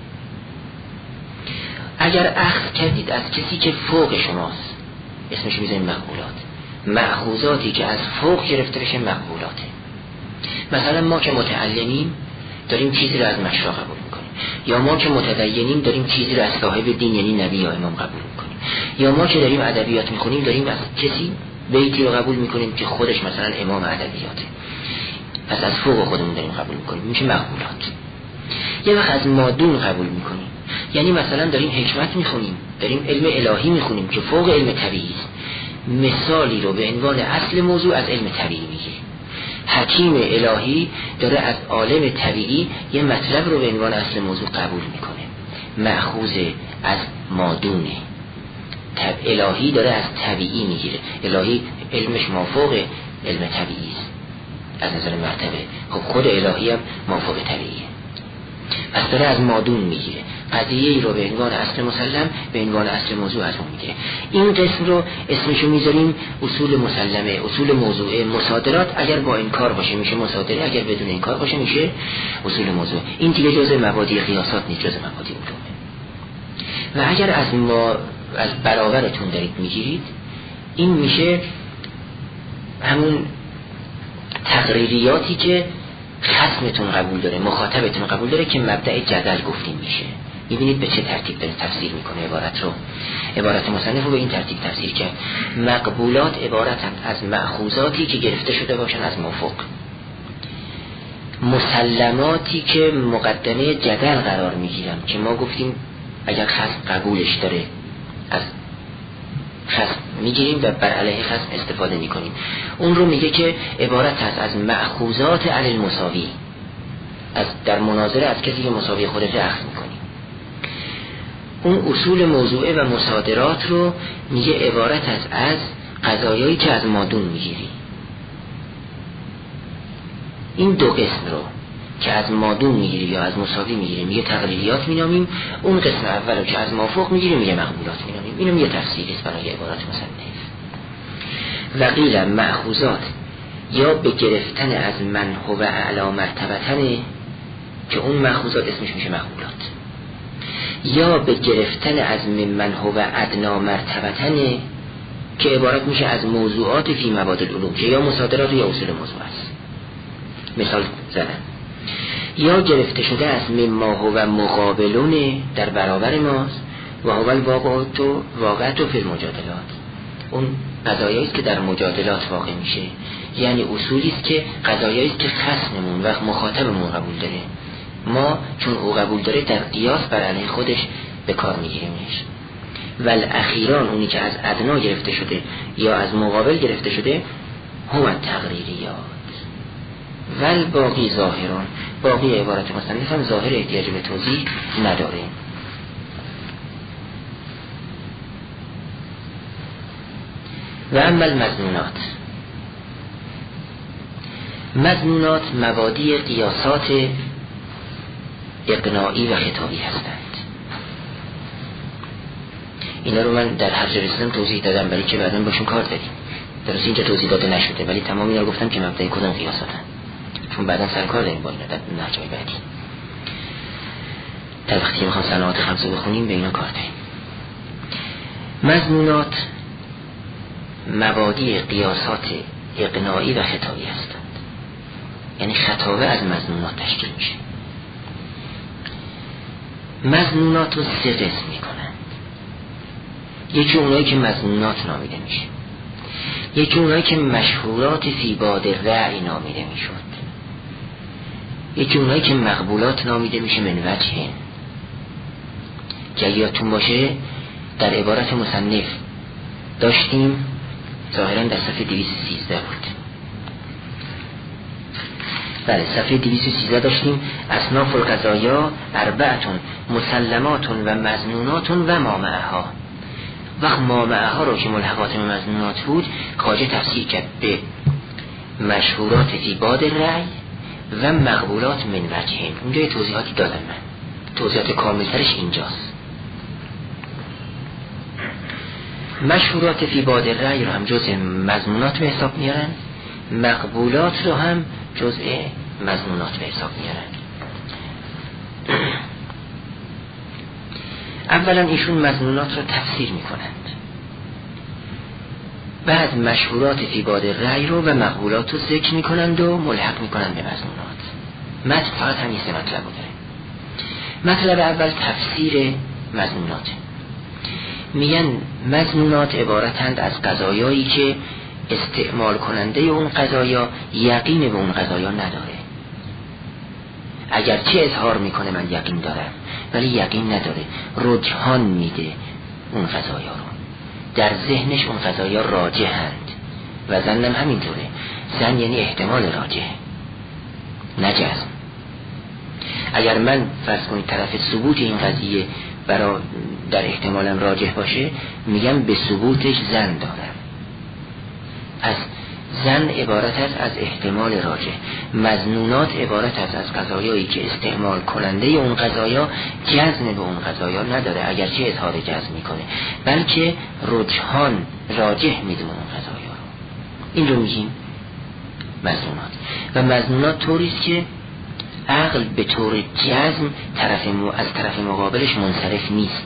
اگر اخذ کردید از کسی که فوق شماست اسمش میذاریم مقبولات. مأخوذاتی که از فوق گرفته بشه مقبولاته. مثلا ما که متعلمیم داریم چیزی رو از مشرع قبول میکنیم، یا ما که متدینیم داریم چیزی رو از صاحب دین یعنی نبی یا امام قبول میکنیم، یا ما که داریم ادبیات میخونیم داریم از کسی بیتی رو قبول میکنیم که خودش مثلا امام ادبیاته، پس از فوق خودمون داریم قبول میکنیم، میشه مقبولات. یه وقت از مادون قبول میکنیم، یعنی مثلا داریم حکمت میخونیم، داریم علم الهی میخونیم که فوق علم طبیعی است، مثالی رو به عنوان اصل موضوع از علم طبیعی میگه. حکیم الهی داره از عالم طبیعی یه مطلب رو به عنوان اصل موضوع قبول میکنه، مأخوذ از مادونه. الهی داره از طبیعی میگیره، الهی علمش مافوق علم طبیعی است از نظر مرتبه. خب خود الهی هم مافوق طبیعیه، پس داره از مادون میگیره، قضیه رو به عنوان اصل مسلم به عنوان اصل موضوع از اون میگیره. این قسم رو اسمشو میذاریم اصول مسلمه، اصول موضوعه. مصادرات اگر با این کار باشه میشه مصادره، اگر بدون این کار باشه میشه اصول موضوع. این دیگه جزء مبادی قیاسات نیست، جزء مبادی علومه. و اگر از برابرتون دارید میگیرید، این میشه همون تقریریاتی که خصمتون قبول داره، مخاطبتون قبول داره، که مبدأ جدل گفتیم میشه. میبینید به چه ترتیب داره تفسیر میکنه عبارت مصنف رو به این ترتیب تفسیر کرد. مقبولات عبارتن از مأخوذاتی که گرفته شده باشن از مافوق، مسلماتی که مقدمه جدل قرار میگیرن، که ما گفتیم اگر خصم قبولش داره از خصم میگیریم و بر علیه خصم استفاده میکنیم. اون رو میگه که عبارت هست از مأخوذات علی المساوی، از در مناظره از کسی که مساوی خودت اخذ میکنیم. اون اصول موضوعه و مصادرات رو میگه عبارت هست از قضایایی که از مادون میگیری. این دو قسم رو که از مادون میگیری یا از مساوی میگیری میگه تقریریات مینامیم. اون قسم اول رو که از مافوق میگیری میگه مقبولات مینامیم. اینو میگه تفسیری است برای عبارات مصنف. و قیل مأخوذات یا به گرفتن از من هو اعلی مرتبتن، که اون مأخوذات اسمش میشه مقبولات، یا به گرفتن از من هو ادنا مرتبتن که عبارت میشه از موضوعات فی مبادل علوم، که یا مصادرات یا اصول موضوع است. مثال زدن. یا گرفته شده از مما هو مقابلون در برابر ماست و هو الواقعات و فی المجادلات، اون قضایایی است که در مجادلات واقع میشه، یعنی اصولی است که قضایایی است که خصممون و مخاطبمون قبول داره، ما چون او قبول داره در قیاس بر علیه خودش به کار میگیریمش. والاخیران اونی که از ادنا گرفته شده یا از مقابل گرفته شده هم تقریریات. والباقی ظاهران، باقی عبارت مصنف هم ظاهر احتیاج به توضیح نداره. و اما مظنونات مبادی قیاسات اقناعی و خطابی هستند. اینا رو من در هر جلسه توضیح دادم برای که بعداً باشون کار داریم. درست اینجا توضیح داده نشده ولی تمام اینا رو گفتم که مبدأ کدوم قیاساتن، چون بعداً سر کار داریم با اینا در نهج‌های بعدی. در وقتی که میخوام صناعات خمسه بخونیم به اینا کار داریم. مظنونات مبادی قیاسات اقناعی و خطابی هستند. یعنی خطابه از مظنونات تشکیل میشه. مظنونات رو سه قسم میکنند. یکی اونایی که مظنونات نامیده میشه، یکی اونایی که مشهورات فی باد رأی نامیده میشد، یکی اونایی که مقبولات نامیده میشه من وجه. که یادتون باشه در عبارت مصنف داشتیم ظاهرا در صفحه 213 بود. بله صفحه 213 داشتیم اصناف القضایا اربعتون مسلماتون و مظنوناتون و مامعها. وقت مامعها رو که ملحقات مظنونات بود خواجه تفسیر کرد به مشهورات فی باد رأی و مقبولات من وجهین. اونجا یه توضیحاتی دادم من، توضیحات کاملترش اینجاست. مشهورات فی باد رأی رو هم جزء مظنونات به حساب میارن، مقبولات رو هم جزء مظنونات به حساب میارن. اولا ایشون مظنونات رو تفسیر میکنند، بعد مشهورات فی باد رأی رو و مقبولات رو ذکر میکنند و ملحق میکنند به مظنونات. متن فقط همین سه مطلب داره. مطلب اول تفسیر مظنونات. میگن مظنونات عبارتند از قضایایی که استعمال کننده اون قضایا یقین به اون قضایا نداره. اگر چه اظهار میکنه من یقین دارم ولی یقین نداره، رجحان میده اون قضایا رو، در ذهنش اون قضایا راجحند و ظنم همینطوره. ظن یعنی احتمال راجح نه جزم. اگر من فرض کنید طرف ثبوت این قضیه برای در احتمالم راجح باشه میگم به ثبوتش ظن دارم. از ظن عبارت است از احتمال راجح. مظنونات عبارت است از قضایایی که استعمال کننده اون قضایا جزم به اون قضایا نداره اگرچه اظهار جزم میکنه، بلکه رجحان راجح میدونه اون قضایا رو. این رو میگیم مظنونات. و مظنونات طوری است که عقل به طور جزم از طرف مقابلش منصرف نیست.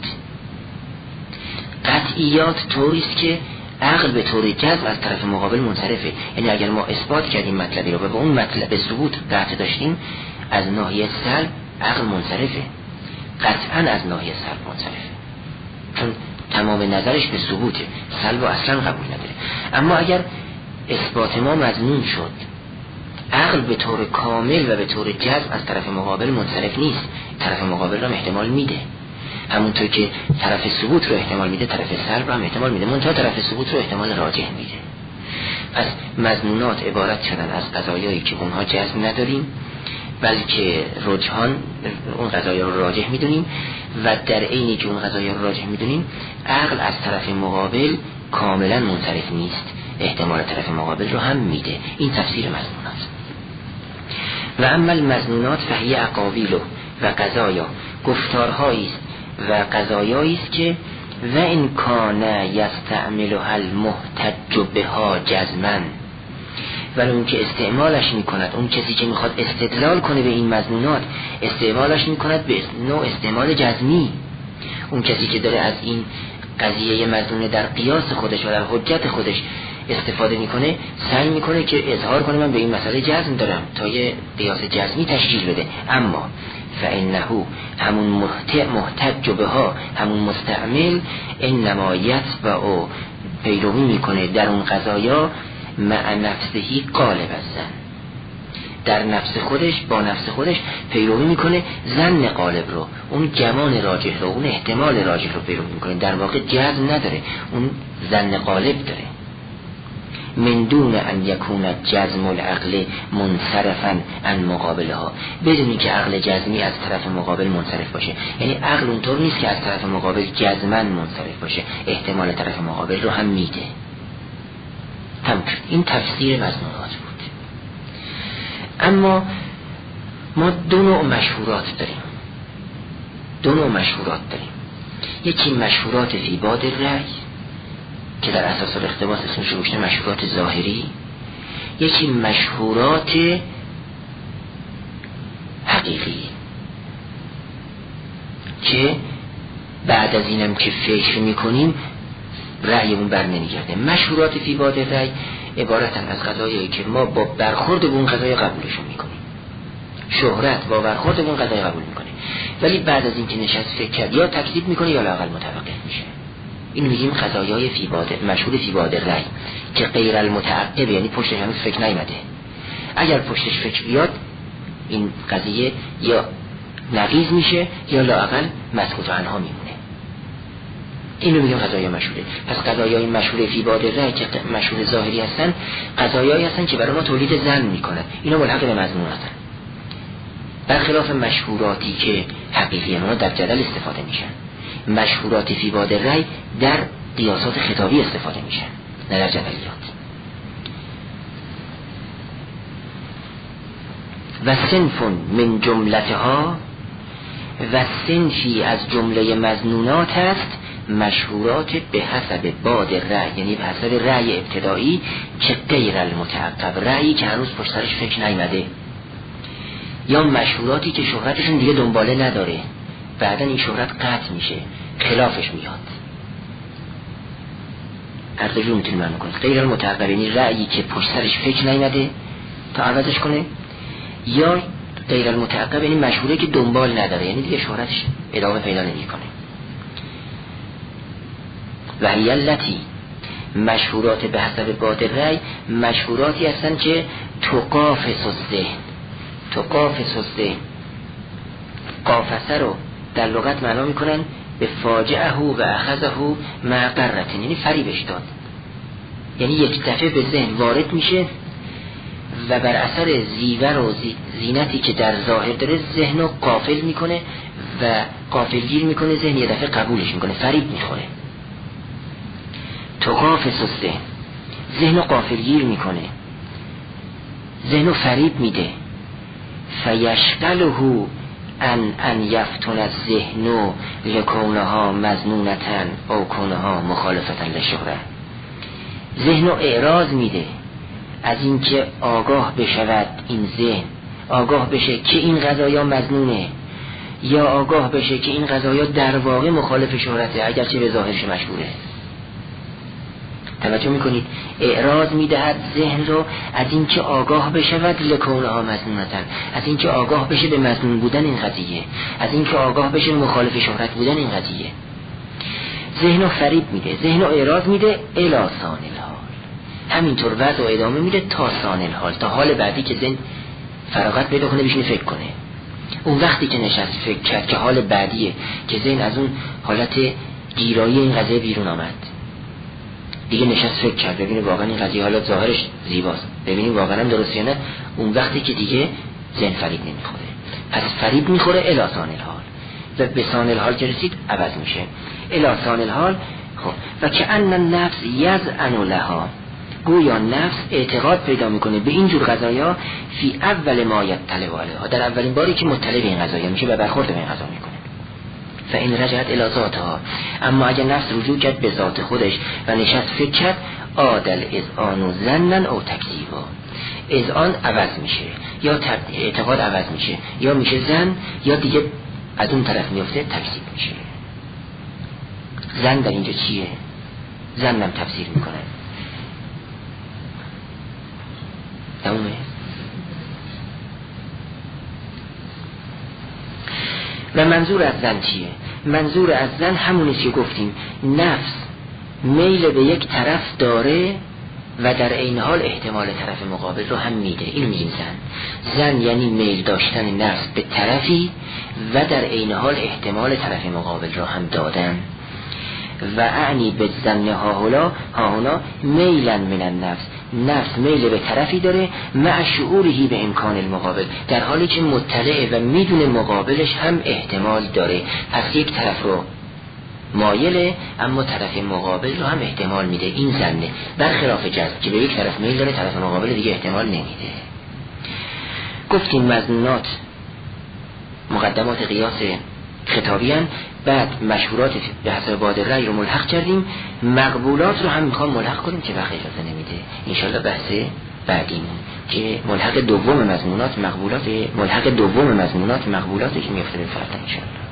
قطعیات طوری است که عقل به طور جزم از طرف مقابل منصرفه. یعنی اگر ما اثبات کردیم مطلبی رو و به اون مطلب ثبوت قطع داشتیم، از ناحیه سلب عقل منصرفه، قطعا از ناحیه سلب منصرفه، چون تمام نظرش به ثبوته، سلب اصلا قبول نداره. اما اگر اثبات ما مظنون شد، عقل به طور کامل و به طور جزم از طرف مقابل منصرف نیست، طرف مقابل رو احتمال میده. همونطور که طرف ثبوت رو احتمال میده، طرف سلب رو هم احتمال میده، منتها طرف ثبوت رو احتمال راجح میده. پس مظنونات عبارت شدن از قضایایی که اونها جزم نداریم بلکه رجحان اون قضایا رو راجح میدونیم و در عینی که اون قضایا رو راجح میدونیم عقل از طرف مقابل کاملا منصرف نیست، احتمال طرف مقابل رو هم میده. این تفسیر مظنونات. و اما المظنونات فهی اقاویل و قضایا، گفتارهایی است و قضایایی است که و این کان یستعملها المحتج بها جزما، ولی اون که استعمالش میکند، اون کسی که میخواد استدلال کنه به این مظنونات استعمالش میکند به نوع استعمال جزمی. اون کسی که داره از این قضیه مظنون در قیاس خودش و در حجت خودش استفاده میکنه، سعی میکنه که اظهار کنه من به این مسئله جزم دارم تا یه قیاس جزمی تشکیل بده. اما فانه همون محتج بها، همون مستعمل، انما یتبع پیروی میکنه در اون قضایا مع نفسهی غالب الظن، در نفس خودش با نفس خودش پیروی میکنه ظن غالب رو، اون گمان راجح رو، اون احتمال راجح رو پیروی میکنه، در واقع جزم نداره، اون ظن غالب داره. من دون ان یکون جزم العقل منصرفا عن مقابلها، بدونی که عقل جزمی از طرف مقابل منصرف باشه. یعنی عقل اونطور نیست که از طرف مقابل جزما منصرف باشه، احتمال طرف مقابل رو هم میده. این تفسیر مضمونات بود. اما ما دو نوع مشهورات داریم. یکی مشهورات فی باد الرأی که در اساس الاقتباس اسمش رو گذاشته مشهورات ظاهری، یکی مشهورات حقیقی که بعد از اینم که فکر میکنیم رأیمون بر نمیگرده. مشهورات فی باد الرأی عبارتن از قضایایی که ما با برخورد به اون قضای قبولشون میکنیم، شهرت با برخورد به اون قضای قبول میکنه، ولی بعد از اینکه نشست فکر کرد یا تکذیب میکنه یا لااقل متوقف میشه. این میگیم قضایای فی باد، مشهور فی باد الرأی که غیر المتعقب، یعنی پشتش هنوز فکر نیامده. اگر پشتش فکر بیاد این قضیه یا نقیض میشه یا لااقل مسکوت عنها میمونه. اینو میگیم قضایای مشهوره. پس قضایای مشهور فی باد الرأی که مشهور ظاهری هستن، قضایایی هستن که برای ما تولید ظن میکنن، اینا ملحق به مضمون هستن، برخلاف مشهوراتی که حقیقی اونا در جدل استفاده میشن. مشهورات فی باد الرأی در قیاسات خطابی استفاده میشن، نه در جدلیات. و صنف من جملتها، و صنفی از جمله مظنونات است مشهورات به حسب باد الرأی، یعنی به حسب رأی ابتدایی که غیر المتعقب، رأیی که هنوز پشت سرش فکر نیامده، یا مشهوراتی که شهرتشون دیگه دنباله نداره، بعدن این شهرت قطع میشه، خلافش میاد. هر دو جور میتونیم معنی کنیم. غیر المتعقب یعنی رأیی که پشت سرش فکر نیامده تا عوضش کنه، یا غیر المتعقب یعنی مشهوره که دنبال نداره، یعنی دیگه شهرتش ادامه پیدا نمیکنه. و هی التی، مشهورات به حسب باد الرأی مشهوراتی هستن که تقافس الذهن. قافسه رو در لغت معنا میکنن به فاجعه و اخذه مع قرة، یعنی فریبش داد، یعنی یک دفعه به ذهن وارد میشه و بر اثر زیور و زینتی که در ظاهر داره ذهن رو غافل میکنه و غافلگیر میکنه، ذهن یه دفعه قبولش میکنه، فریب میخوره. تقافس الذهن، ذهن رو غافلگیر میکنه، ذهن رو فریب میده. فیشغله ان یفتن الذهن لکونها مظنونة او کونها مخالفة للشهرة. ذهن رو اعراض میده از اینکه آگاه بشود، این ذهن آگاه بشه که این قضایا مظنونه، یا آگاه بشه که این قضایا در واقع مخالف شهرته اگرچه به ظاهرش مشهوره. توجه میکنید؟ اعراض میدهد ذهن رو از اینکه آگاه بشود لکونها مظنونتن، از اینکه آگاه بشه به مظنون بودن این قضیه، از اینکه آگاه بشه به مخالف شهرت بودن این قضیه. ذهن رو فریب میده، ذهن رو اعراض میده الی ثان الحال، همینطور وضع و ادامه میده تا ثان الحال، تا حال بعدی که ذهن فراغت پیدا کنه بشینه فکر کنه. اون وقتی که نشست فکر کرد که حال بعدیه که ذهن از اون حالت گیرایی این قضیه بیرون آمد، دیگه نشست فکر کرد ببینیم واقعا این قضیه حالا ظاهرش زیباست، ببینیم واقعا درست یا نه، اون وقتی که دیگه ذهن فریب نمیخوره. پس فریب میخوره الی ثان الحال، و به ثان الحال که رسید عوض میشه الی ثان الحال. خب و که ان النفس یذعن لها، گویا نفس اعتقاد پیدا میکنه به این جور قضایا فی اول ما یطلع علیها، در اولین باری که مطلع به این قضایا میشه و برخورد به این قضا میکنه. فإن رجعت الی ذاتها، اما اگر نفس رجوع کرد به ذات خودش و نشست فکر کرد، عادل اذعان ظنا او تکذیبا، اذعان عوض میشه یا اعتقاد عوض میشه، یا میشه ظن یا دیگه از اون طرف میفته تکذیب میشه. ظن در اینجا چیه؟ ظنم تفسیر میکنه. تمومه؟ و منظور از ظن چیه؟ منظور از ظن همونیست که گفتیم، نفس میل به یک طرف داره و در عین حال احتمال طرف مقابل رو هم میده، اینو میگیم ظن. ظن یعنی میل داشتن نفس به طرفی و در عین حال احتمال طرف مقابل رو هم دادن. و اعنی به ظن ها هنا میلا من النفس، نفس میل به طرفی داره مع شعورهی به امکان المقابل، در حالی که مطلعه و میدونه مقابلش هم احتمال داره، پس یک طرف رو مایله، اما طرف مقابل رو هم احتمال میده. این زنه برخلاف جذب که به یک طرف میل داره، طرف مقابل دیگه احتمال نمیده. گفتیم مظنونات مقدمات قیاس خطابی هن. بعد مشهورات به حسب باد رأی رو ملحق کردیم، مقبولات رو هم میخوام ملحق کنیم که وقت اجازه نمیده. انشالله بحث بعدیمون که ملحق دوم مظنونات مقبولاتی که میفته به فرد انشالله.